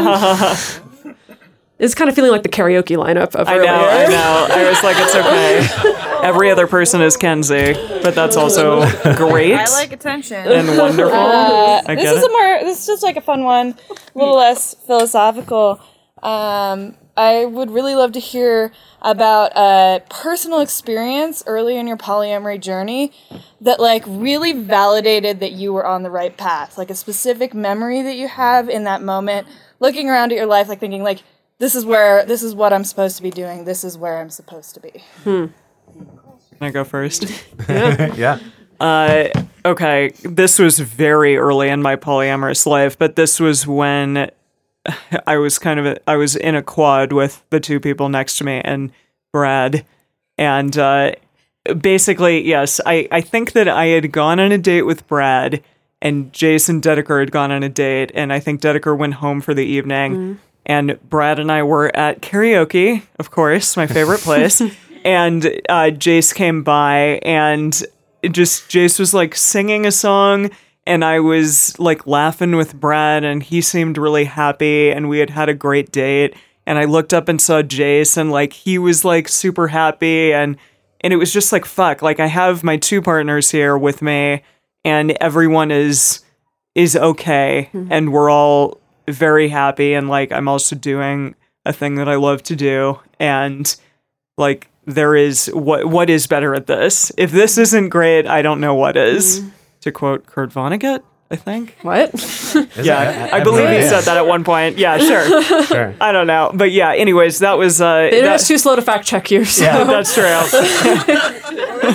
It's kind of feeling like the karaoke lineup of I earlier. know, I know. I was like, it's okay. Every other person is Kenzie, but that's also great. I like attention. And wonderful. Uh, I this get is it. a more. This is just like a fun one, a little less philosophical. Um, I would really love to hear about a personal experience early in your polyamory journey that like really validated that you were on the right path. Like a specific memory that you have in that moment, looking around at your life, like thinking like, this is where, this is what I'm supposed to be doing. This is where I'm supposed to be. Hmm. Can I go first? Yeah. yeah. Uh, okay. This was very early in my polyamorous life, but this was when I was kind of, a, I was in a quad with the two people next to me and Brad. And uh, basically, yes, I, I think that I had gone on a date with Brad and Jason Dedeker had gone on a date. And I think Dedeker went home for the evening. Mm. And Brad and I were at karaoke, of course, my favorite place. And uh, Jace came by and just Jace was like singing a song. And I was like laughing with Brad and he seemed really happy. And we had had a great date. And I looked up and saw Jace and like he was like super happy. And, and it was just like, fuck, like I have my two partners here with me and everyone is, is okay. Mm-hmm. And we're all very happy, and like I'm also doing a thing that I love to do, and like there is what what is better at this? If this isn't great, I don't know what is. Mm. To quote Kurt Vonnegut, I think. What? yeah, I, I, I believe he said that at one point. Yeah, sure. sure. I don't know, but yeah. Anyways, that was uh, the internet's too slow to fact check you. So. Yeah, that's true.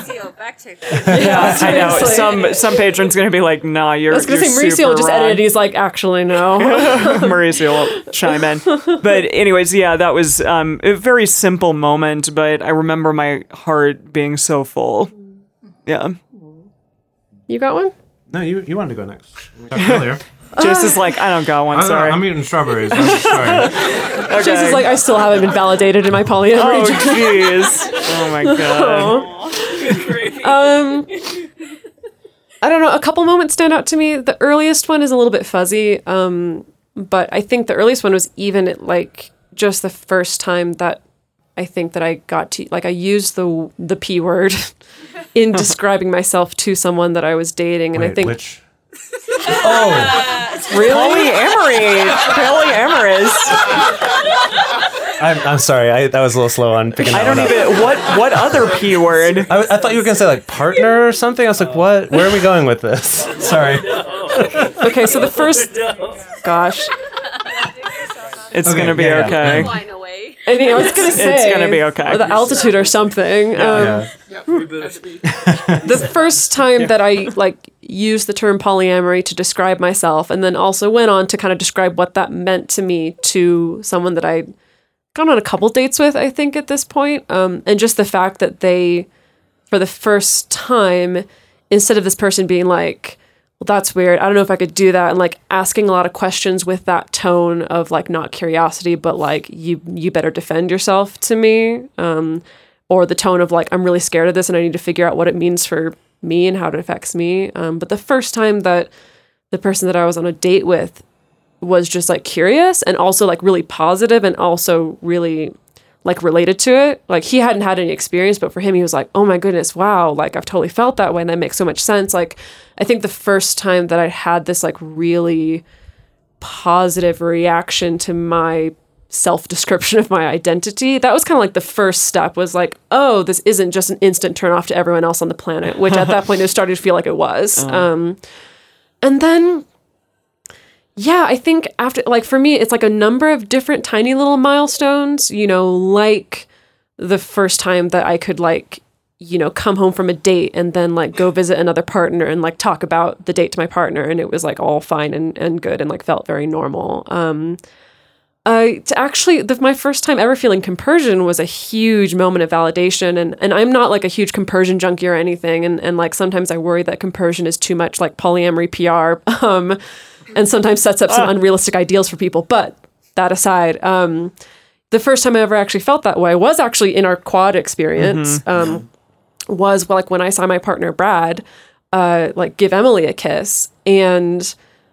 fact check that. Yeah, I know. seriously. Some some patron's gonna be like, "Nah, you're." I was gonna you're say Mauricio super will just wrong. edit. He's like, actually, no. Mauricio will chime in. But anyways, yeah, that was um, a very simple moment, but I remember my heart being so full. Yeah. You got one? No, you you wanted to go next. We talked earlier. Jess is like, I don't got one, sorry. I'm eating strawberries. I'm sorry. Okay. Jess is like, I still haven't been validated in my polyamory. Oh, jeez. Oh, my God. Um, I don't know. A couple moments stand out to me. The earliest one is a little bit fuzzy, um, but I think the earliest one was even at, like just the first time that I think that I got to like I used the the P word in describing myself to someone that I was dating, and Wait, I think which? Oh, Really? Polyamory. Polyamorous. I'm, I'm sorry. I, that was a little slow on picking that I don't one up. even. What What other P word? I, I thought you were gonna say like partner or something. I was like, what? Where are we going with this? Sorry. okay. So the first, gosh, It's Okay, gonna be yeah, yeah. okay. Flying away. I, mean, I was gonna say It's gonna be okay. or the altitude or something. Um, Yeah. the first time that I like used the term polyamory to describe myself, and then also went on to kind of describe what that meant to me to someone that I'd gone on a couple dates with, I think at this point, um, and just the fact that they, for the first time, instead of this person being like, well, that's weird, I don't know if I could do that, and like asking a lot of questions with that tone of like not curiosity, but like you you better defend yourself to me. Um, or the tone of like, I'm really scared of this and I need to figure out what it means for me and how it affects me. Um, but the first time that the person that I was on a date with was just like curious and also like really positive and also really like related to it. Like he hadn't had any experience, but for him, he was like, oh my goodness, wow. Like I've totally felt that way. And that makes so much sense. Like, I think the first time that I had this like really positive reaction to my self-description of my identity, that was kind of like the first step, was like, oh, this isn't just an instant turn off to everyone else on the planet, which at that point it was starting to feel like it was. Uh. Um, and then, yeah, I think after, like for me, it's like a number of different tiny little milestones, you know, like the first time that I could like, you know, come home from a date and then like go visit another partner and like talk about the date to my partner. And it was like all fine and, and good and like felt very normal. Um, Uh, to actually, the, my first time ever feeling compersion was a huge moment of validation. And, and I'm not like a huge compersion junkie or anything. And, and like sometimes I worry that compersion is too much like polyamory P R um, and sometimes sets up some unrealistic ideals for people. But that aside, um, the first time I ever actually felt that way was actually in our quad experience. Mm-hmm. Um, was like when I saw my partner Brad uh, like give Emily a kiss. And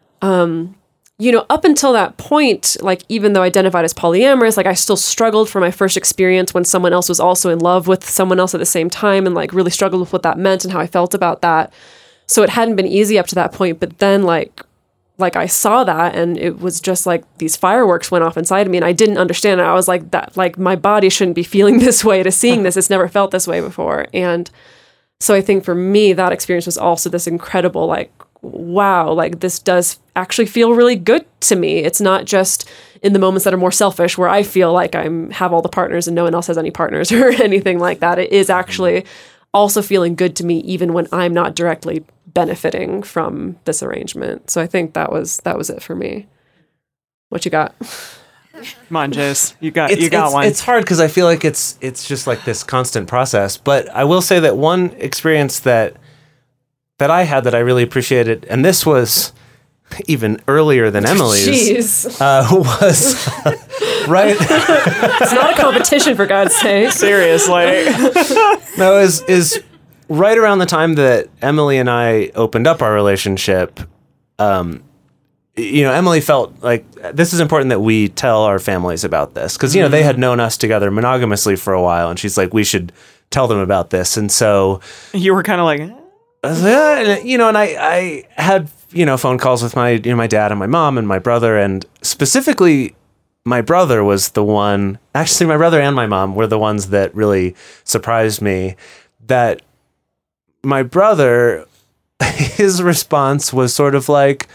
um you know, up until that point, like even though I identified as polyamorous, like I still struggled for my first experience when someone else was also in love with someone else at the same time, and like really struggled with what that meant and how I felt about that. So it hadn't been easy up to that point. But then like, like I saw that and it was just like these fireworks went off inside of me and I didn't understand it. I was like, that, like my body shouldn't be feeling this way to seeing this. It's never felt this way before. And so I think for me, that experience was also this incredible, like, wow, like this does actually feel really good to me. It's not just in the moments that are more selfish where I feel like I'm have all the partners and no one else has any partners or anything like that. It is actually also feeling good to me even when I'm not directly benefiting from this arrangement. So I think that was that was it for me. What you got? Come on, Jace. You got It's, you got it's, one. it's hard because I feel like it's it's just like this constant process. But I will say that one experience that that I had that I really appreciated, and this was even earlier than Emily's, Jeez. Uh, was right. It's not a competition, for God's sake. Seriously. No, is is right around the time that Emily and I opened up our relationship. Um, you know, Emily felt like this is important that we tell our families about this because you know they had known us together monogamously for a while, and she's like, we should tell them about this, and so you were kind of like. I was like, ah, and, you know, and I, I had, you know, phone calls with my, you know, my dad and my mom and my brother, and specifically my brother was the one, actually my brother and my mom were the ones that really surprised me. That my brother, his response was sort of like,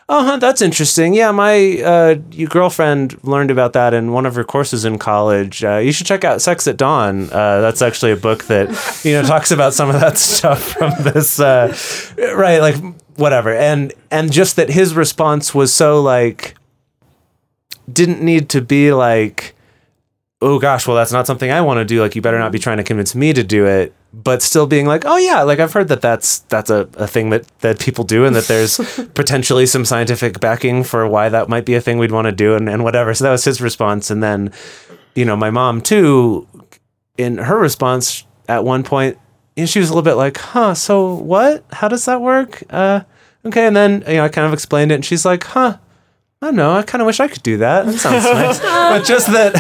oh, huh, that's interesting. Yeah, my uh, your girlfriend learned about that in one of her courses in college. Uh, you should check out Sex at Dawn. Uh, that's actually a book that, you know, talks about some of that stuff from this, uh, right, like, whatever. And, and just that his response was so, like, didn't need to be like, oh gosh, well, that's not something I want to do. Like, you better not be trying to convince me to do it. But still being like, oh yeah, like I've heard that that's that's a, a thing that, that people do, and that there's potentially some scientific backing for why that might be a thing we'd want to do, and, and whatever. So that was his response. And then, you know, my mom too, in her response at one point, you know, she was a little bit like, huh, so what? How does that work? Uh, okay. And then, you know, I kind of explained it, and she's like, huh, I don't know, I kind of wish I could do that. That sounds nice. But just that,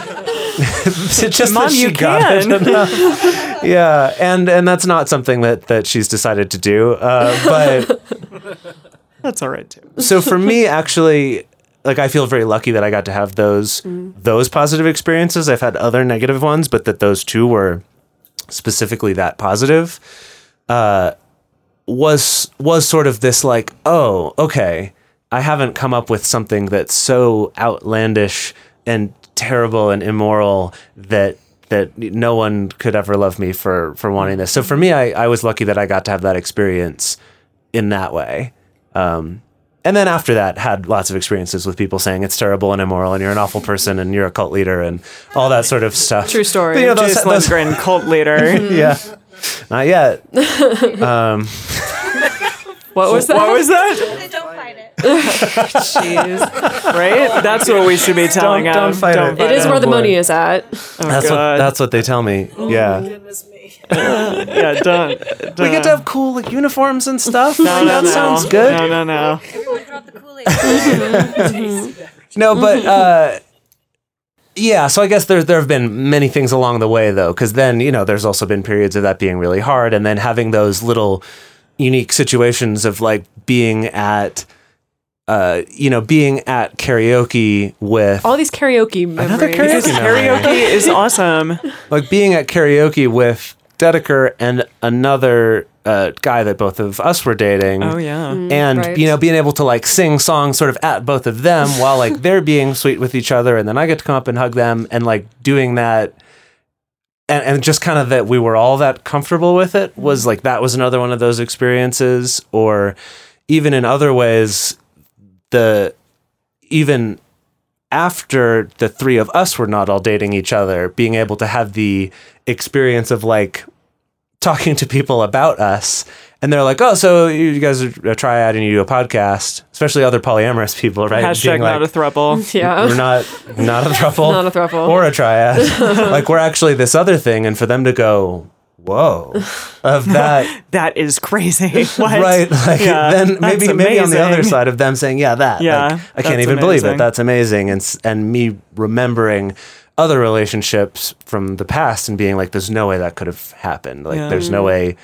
just Mom, that she you got can. it. Yeah, and and that's not something that that she's decided to do. Uh, but That's all right too. so for me, actually, like I feel very lucky that I got to have those those positive experiences. I've had other negative ones, but that those two were specifically that positive. Uh, was was sort of this like, oh, okay. I haven't come up with something that's so outlandish and terrible and immoral that that no one could ever love me for, for wanting this. So for me, I, I was lucky that I got to have that experience in that way. Um, and then after that, had lots of experiences with people saying it's terrible and immoral and you're an awful person and you're a cult leader and all that sort of stuff. True story. But, you know, those, Jace those, Lindgren, cult leader. yeah, not yet. Um, What was that? What was that? Don't fight it. Jeez. Right? That's what we should be telling Don't- don't him. fight it. It is Oh, where the boy. money is at. Oh, that's what God. that's what they tell me. Yeah, yeah, don't. don't. we get to have cool like uniforms and stuff. No, Like, no, that no. sounds good. No, no, no. Everyone drop the Kool-Aid. No, but uh, yeah. So I guess there there have been many things along the way, though, because then you know there's also been periods of that being really hard, and then having those little unique situations of like being at, uh, you know, being at karaoke with All these karaoke memories. Another karaoke Because karaoke is awesome. like being at karaoke with Dedeker and another uh, guy that both of us were dating. Oh, yeah. And right. you know, being able to like sing songs sort of at both of them while like they're being sweet with each other, and then I get to come up and hug them, and like doing that, and, and just kind of that we were all that comfortable with it was like that was another one of those experiences. Or even in other ways, the even after the three of us were not all dating each other, being able to have the experience of like talking to people about us, and they're like, oh, so you guys are a triad and you do a podcast, especially other polyamorous people, right? Hashtag Being not a like, throuple. Yeah. we're not not a throuple, Not a throuple. or a triad. Like we're actually this other thing, and for them to go, whoa, of that, That is crazy. What? right? Like Yeah, then maybe that's maybe on the other amazing. side of them saying, yeah, that, Yeah, like, I can't that's even believe it. amazing. That's amazing, and s- and me remembering other relationships from the past and being like, there's no way that could have happened. Like Yeah. there's no way.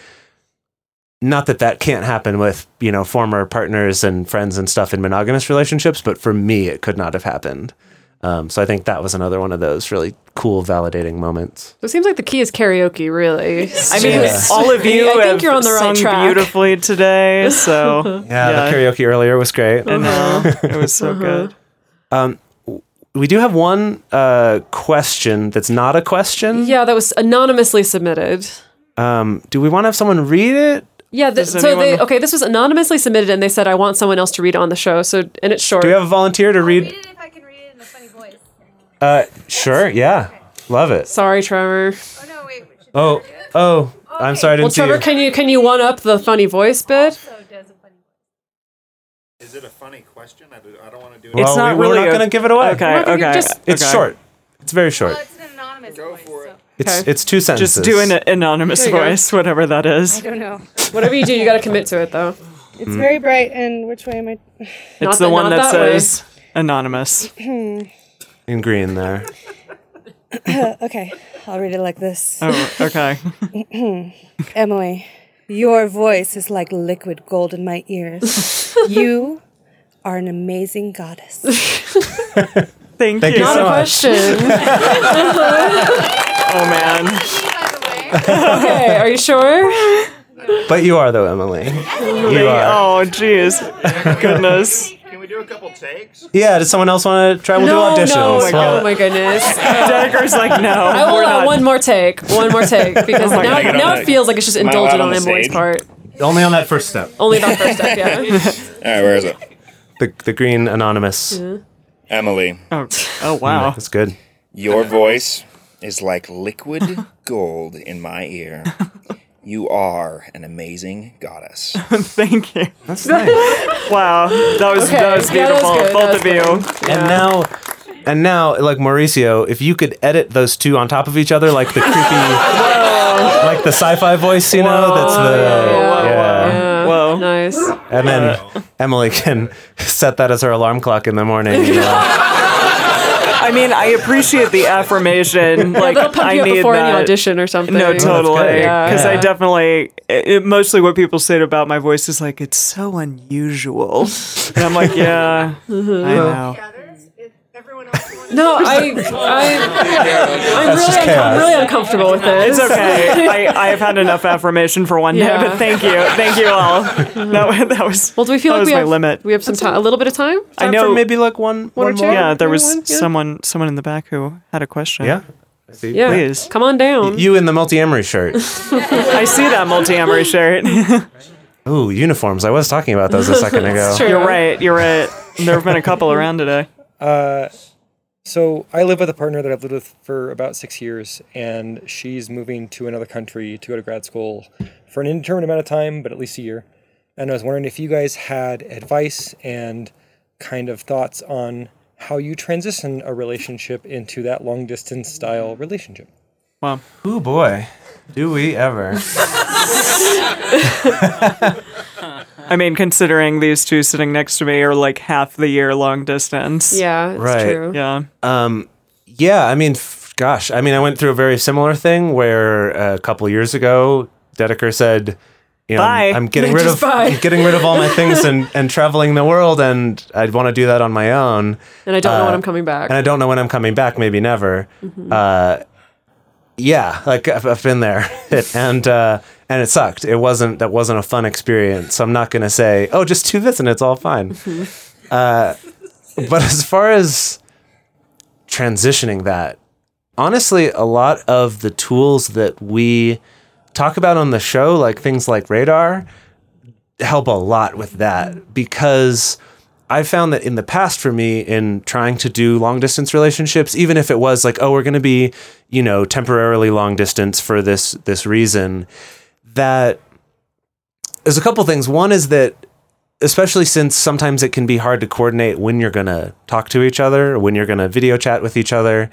Not that that can't happen with, you know, former partners and friends and stuff in monogamous relationships, but for me, it could not have happened. Um, so I think that was another one of those really cool, validating moments. So it seems like the key is karaoke, really. I mean, Yeah. all of you I think have you're on the right sung track. beautifully today. So Yeah, the karaoke earlier was great. I know. It was so good. Um, w- we do have one uh, question that's not a question. Yeah, that was anonymously submitted. Um, do we want to have someone read it? Yeah, th- Does so they anyone- okay. This was anonymously submitted, and they said I want someone else to read it on the show. So and it's short. Do we have a volunteer to read? Read it if I can read it in a funny voice. Uh, sure. Yeah, love it. Sorry, Trevor. Oh no, wait. Should Oh, Trevor do it? oh, I'm sorry, I didn't Well, see Trevor, you. can you can you one up the funny voice bit? So does a funny voice. Is it a funny question? I, do, I don't want to do it. It's Well, not we, we're really not a- going to give it away. Okay, We're not gonna okay. just- It's okay. short. It's very short. Well, it's an anonymous Go voice. for it. So. It's Okay. it's two sentences. Just do an anonymous There you go. voice, whatever that is. I don't know. Whatever you do, you got to commit to it, though. It's very bright, and which way am I? It's Not the that- one not that, that way. says anonymous. in green there. Okay, I'll read it like this. Oh, okay. Emily, your voice is like liquid gold in my ears. You are an amazing goddess. Thank, Thank you. you Not so a much. question. Oh man. Okay, are you sure? But you are, though, Emily. You are. Oh, jeez. Goodness. Can we do a couple takes? Yeah, does someone else want to try? We'll no, do auditions. no, Well, oh my goodness. Dedeker's like, no. I we're want not. one more take. One more take. Because my now, God. now it feels like it's just Am I indulgent allowed on on the Emily's stage? part. only on that first step. Only that first step, yeah. All right, where is it? The, the green anonymous. Yeah. Emily, Oh, oh wow. That's good. your voice is like liquid gold in my ear. You are an amazing goddess. Thank you. That's nice. Wow. That was, Okay, that was yeah, that was beautiful. good, Both that of you. was good. And now, and now, like Mauricio, if you could edit those two on top of each other, like the creepy, like the sci-fi voice, you know, that's the yeah, yeah. Yeah, Whoa. nice. And then Emily can set that as her alarm clock in the morning. You know? I mean, I appreciate the affirmation. Like, That'll pump I you up need before that. any audition or something. No, totally. good. Because Yeah. I definitely, it, it- mostly what people say about my voice is like, it's so unusual. And I'm like, yeah, I know. No, I, I, I'm just really, chaos. I'm really uncomfortable with this. It's okay. I, I have had enough affirmation for one Yeah. day, but thank you. Thank you all. That, that was, Well, do we feel that like was we my have limit. we have some time, a little bit of time? I Time know. for maybe like one, One or one two? more. Yeah, there was Anyone? Yeah. someone someone in the back who had a question. Yeah. I see. Yeah, Please. come on down. You in the multi-emery shirt. I see that multi-amory shirt. Ooh, uniforms. I was talking about those a second ago. True. You're right. You're right. There have been a couple around today. Uh, so I live with a partner that I've lived with for about six years, and she's moving to another country to go to grad school for an indeterminate amount of time, but at least a year. And I was wondering if you guys had advice and kind of thoughts on how you transition a relationship into that long distance style relationship. Wow. Ooh, boy. Do we ever. I mean, considering these two sitting next to me are like half the year long distance. Yeah, it's Right. true. Yeah. Um, yeah, I mean, f- gosh, I mean, I went through a very similar thing where uh, a couple years ago, Dedeker said, you know, Bye. I'm, I'm getting rid Just of bye. I'm getting rid of all my things and, and traveling the world, and I'd want to do that on my own. And I don't know Uh, when I'm coming back. And I don't know when I'm coming back, maybe never. Mm-hmm. Uh, yeah, like I've, I've been there, it, and uh, and it sucked. It wasn't that wasn't a fun experience. So I'm not gonna say, oh, just do this and it's all fine. Mm-hmm. Uh, but as far as transitioning that, honestly, a lot of the tools that we talk about on the show, like things like Radar, help a lot with that, because I found that in the past for me, in trying to do long distance relationships, even if it was like, oh, we're going to be, you know, temporarily long distance for this this reason, that there's a couple things. One is that, especially since sometimes it can be hard to coordinate when you're going to talk to each other, or when you're going to video chat with each other,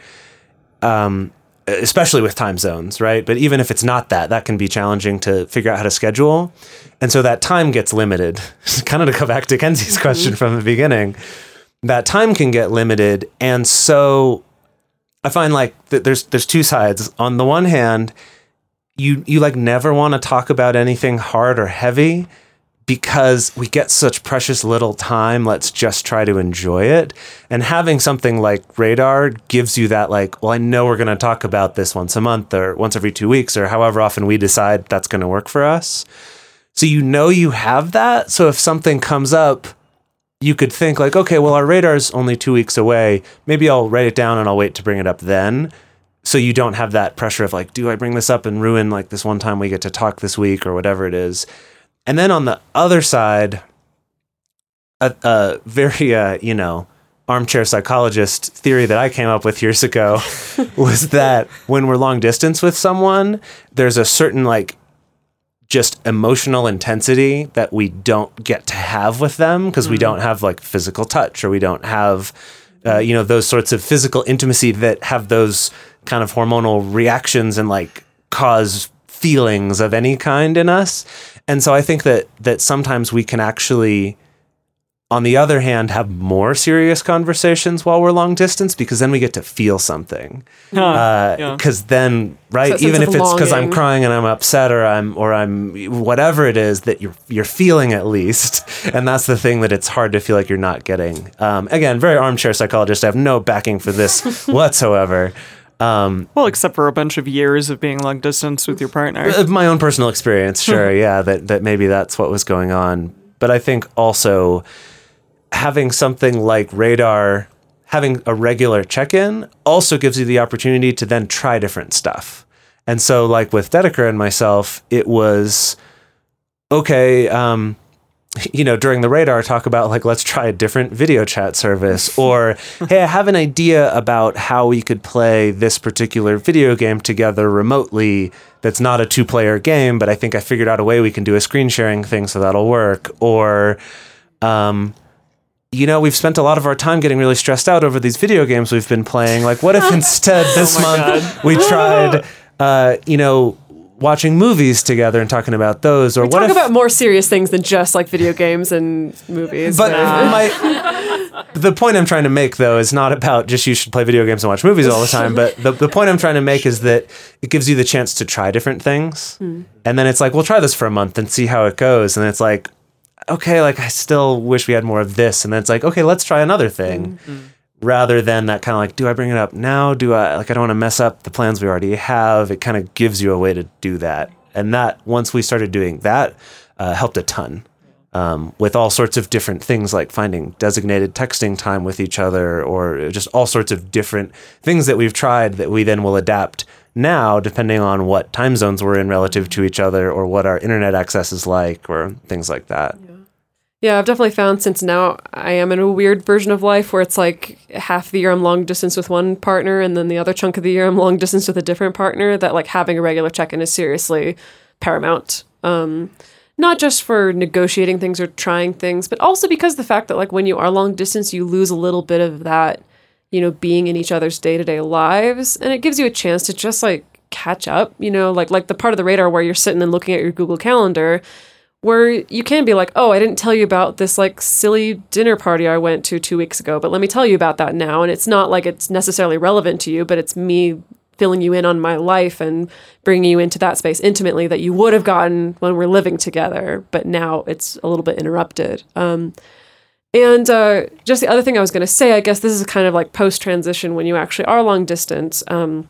um, especially with time zones, right? But even if it's not that, that can be challenging to figure out how to schedule. And so that time gets limited. Kind of to go back to Kenzie's question from the beginning, that time can get limited. And so I find like that there's there's two sides. On the one hand, you you like never want to talk about anything hard or heavy, because we get such precious little time. Let's just try to enjoy it. And having something like Radar gives you that, like, well, I know we're going to talk about this once a month or once every two weeks or however often we decide that's going to work for us. So you know you have that. So if something comes up, you could think like, okay, well, our Radar's only two weeks away. Maybe I'll write it down and I'll wait to bring it up then. So you don't have that pressure of like, do I bring this up and ruin like this one time we get to talk this week or whatever it is. And then on the other side, a, a very, uh, you know, armchair psychologist theory that I came up with years ago was that when we're long distance with someone, there's a certain like just emotional intensity that we don't get to have with them because mm-hmm. we don't have like physical touch, or we don't have, uh, you know, those sorts of physical intimacy that have those kind of hormonal reactions and like cause feelings of any kind in us. And so I think that that sometimes we can actually, on the other hand, have more serious conversations while we're long distance, because then we get to feel something. Huh, uh, yeah. Because then, right, That even sense if of it's because I'm longing. crying and I'm upset or I'm or I'm whatever it is that you're you're feeling at least, and that's the thing that it's hard to feel like you're not getting. Um, again, very armchair psychologist. I have no backing for this whatsoever. Um, well, except for a bunch of years of being long distance with your partner. Of my own personal experience, sure, yeah, that, that maybe that's what was going on. But I think also having something like Radar, having a regular check-in also gives you the opportunity to then try different stuff. And so like with Dedeker and myself, it was, okay, um, you know, during the Radar talk about like, let's try a different video chat service, or, hey, I have an idea about how we could play this particular video game together remotely. That's not a two player game, but I think I figured out a way we can do a screen sharing thing. So that'll work. Or, um, you know, we've spent a lot of our time getting really stressed out over these video games we've been playing. Like, what if instead this oh month God. we tried, uh, you know, watching movies together and talking about those, or we what talk if, about more serious things than just like video games and movies. But yeah. my, the point I'm trying to make though is not about just you should play video games and watch movies all the time. But the, the point I'm trying to make is that it gives you the chance to try different things. Mm. And then it's like, we'll try this for a month and see how it goes. And it's like, okay, like I still wish we had more of this. And then it's like, okay, let's try another thing. Mm-hmm. Rather than that kind of like, do I bring it up now? Do I, like, I don't want to mess up the plans we already have. It kind of gives you a way to do that. And that, once we started doing that, uh, helped a ton um, with all sorts of different things, like finding designated texting time with each other, or just all sorts of different things that we've tried that we then will adapt now, depending on what time zones we're in relative to each other, or what our internet access is like, or things like that. Yeah. Yeah, I've definitely found since now I am in a weird version of life where it's like half the year I'm long distance with one partner, and then the other chunk of the year I'm long distance with a different partner, that like having a regular check-in is seriously paramount. Um, not just for negotiating things or trying things, but also because the fact that like when you are long distance, you lose a little bit of that, you know, being in each other's day-to-day lives. And it gives you a chance to just like catch up, you know, like like the part of the Radar where you're sitting and looking at your Google Calendar, where you can be like, oh, I didn't tell you about this like silly dinner party I went to two weeks ago, but let me tell you about that now. And it's not like it's necessarily relevant to you, but it's me filling you in on my life and bringing you into that space intimately that you would have gotten when we're living together. But now it's a little bit interrupted. Um, and uh, just the other thing I was going to say, I guess this is kind of like post-transition when you actually are long distance. Um,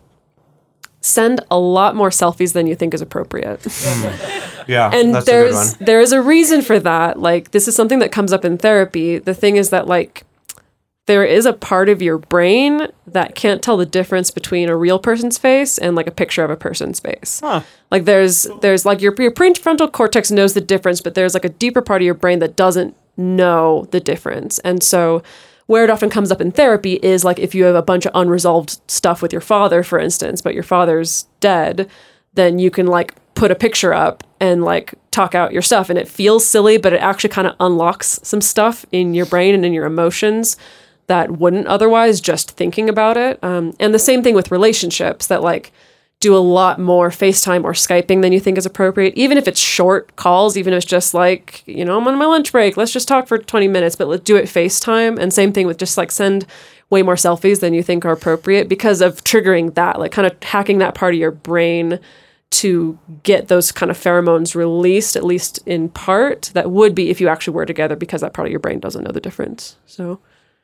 send a lot more selfies than you think is appropriate. Yeah, and that's there's a good one. there's a reason for that. Like, this is something that comes up in therapy. The thing is that like there is a part of your brain that can't tell the difference between a real person's face and like a picture of a person's face. Huh. Like there's there's like your your prefrontal cortex knows the difference, but there's like a deeper part of your brain that doesn't know the difference. And so where it often comes up in therapy is like if you have a bunch of unresolved stuff with your father, for instance, but your father's dead, then you can like put a picture up and like talk out your stuff. And it feels silly, but it actually kind of unlocks some stuff in your brain and in your emotions that wouldn't otherwise just thinking about it. Um, and the same thing with relationships that like do a lot more FaceTime or Skyping than you think is appropriate, even if it's short calls, even if it's just like, you know, I'm on my lunch break, let's just talk for twenty minutes, but let's do it FaceTime. And same thing with just like send way more selfies than you think are appropriate because of triggering that, like kind of hacking that part of your brain to get those kind of pheromones released, at least in part, that would be if you actually were together, because that part of your brain doesn't know the difference. So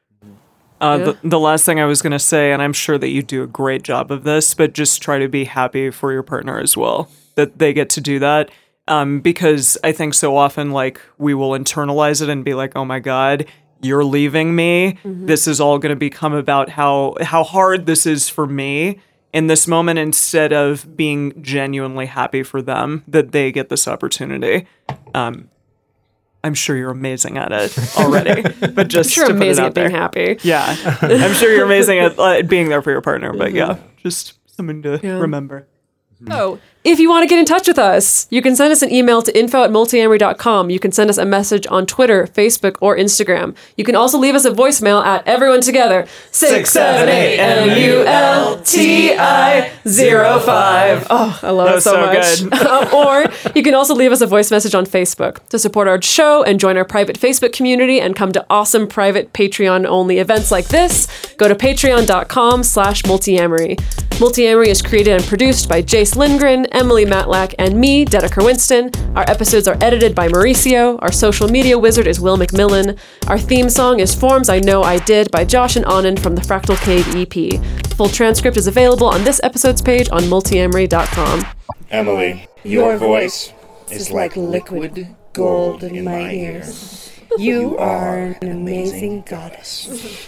Uh, Yeah. the, the last thing I was going to say, and I'm sure that you do a great job of this, but just try to be happy for your partner as well, that they get to do that. Um, because I think so often, like, we will internalize it and be like, oh my God, you're leaving me. Mhm. This is all going to become about how, how hard this is for me in this moment, instead of being genuinely happy for them that they get this opportunity. Um, I'm sure you're amazing at it already, but just I'm sure to put it amazing out at being there. happy. Yeah, I'm sure you're amazing at uh, being there for your partner, but yeah, just something to Yeah. remember. So, if you want to get in touch with us, you can send us an email to info at multiamory dot com. You can send us a message on Twitter, Facebook, or Instagram. You can also leave us a voicemail at everyone together, six seven eight M U L T I zero five. Oh, I love That it was so, so much. good. Um, or you can also leave us a voice message on Facebook to support our show and join our private Facebook community and come to awesome private Patreon-only events like this. Go to patreon dot com slash multiamory. Multiamory is created and produced by Jace Lindgren, Emily Matlack, and me, Dedeker Winston. Our episodes are edited by Mauricio. Our social media wizard is Will McMillan. Our theme song is Forms I Know I Did by Josh and Anand from the Fractal Cave E P. Full transcript is available on this episode's page on multiamory dot com. Emily, your voice is like liquid gold in my ears. You are an amazing goddess.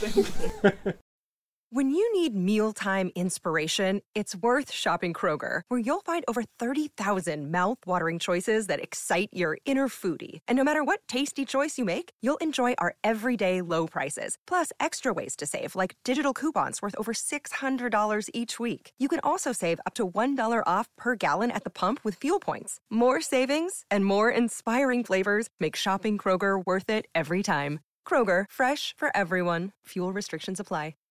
When you need mealtime inspiration, it's worth shopping Kroger, where you'll find over thirty thousand mouth-watering choices that excite your inner foodie. And no matter what tasty choice you make, you'll enjoy our everyday low prices, plus extra ways to save, like digital coupons worth over six hundred dollars each week. You can also save up to one dollar off per gallon at the pump with fuel points. More savings and more inspiring flavors make shopping Kroger worth it every time. Kroger, fresh for everyone. Fuel restrictions apply.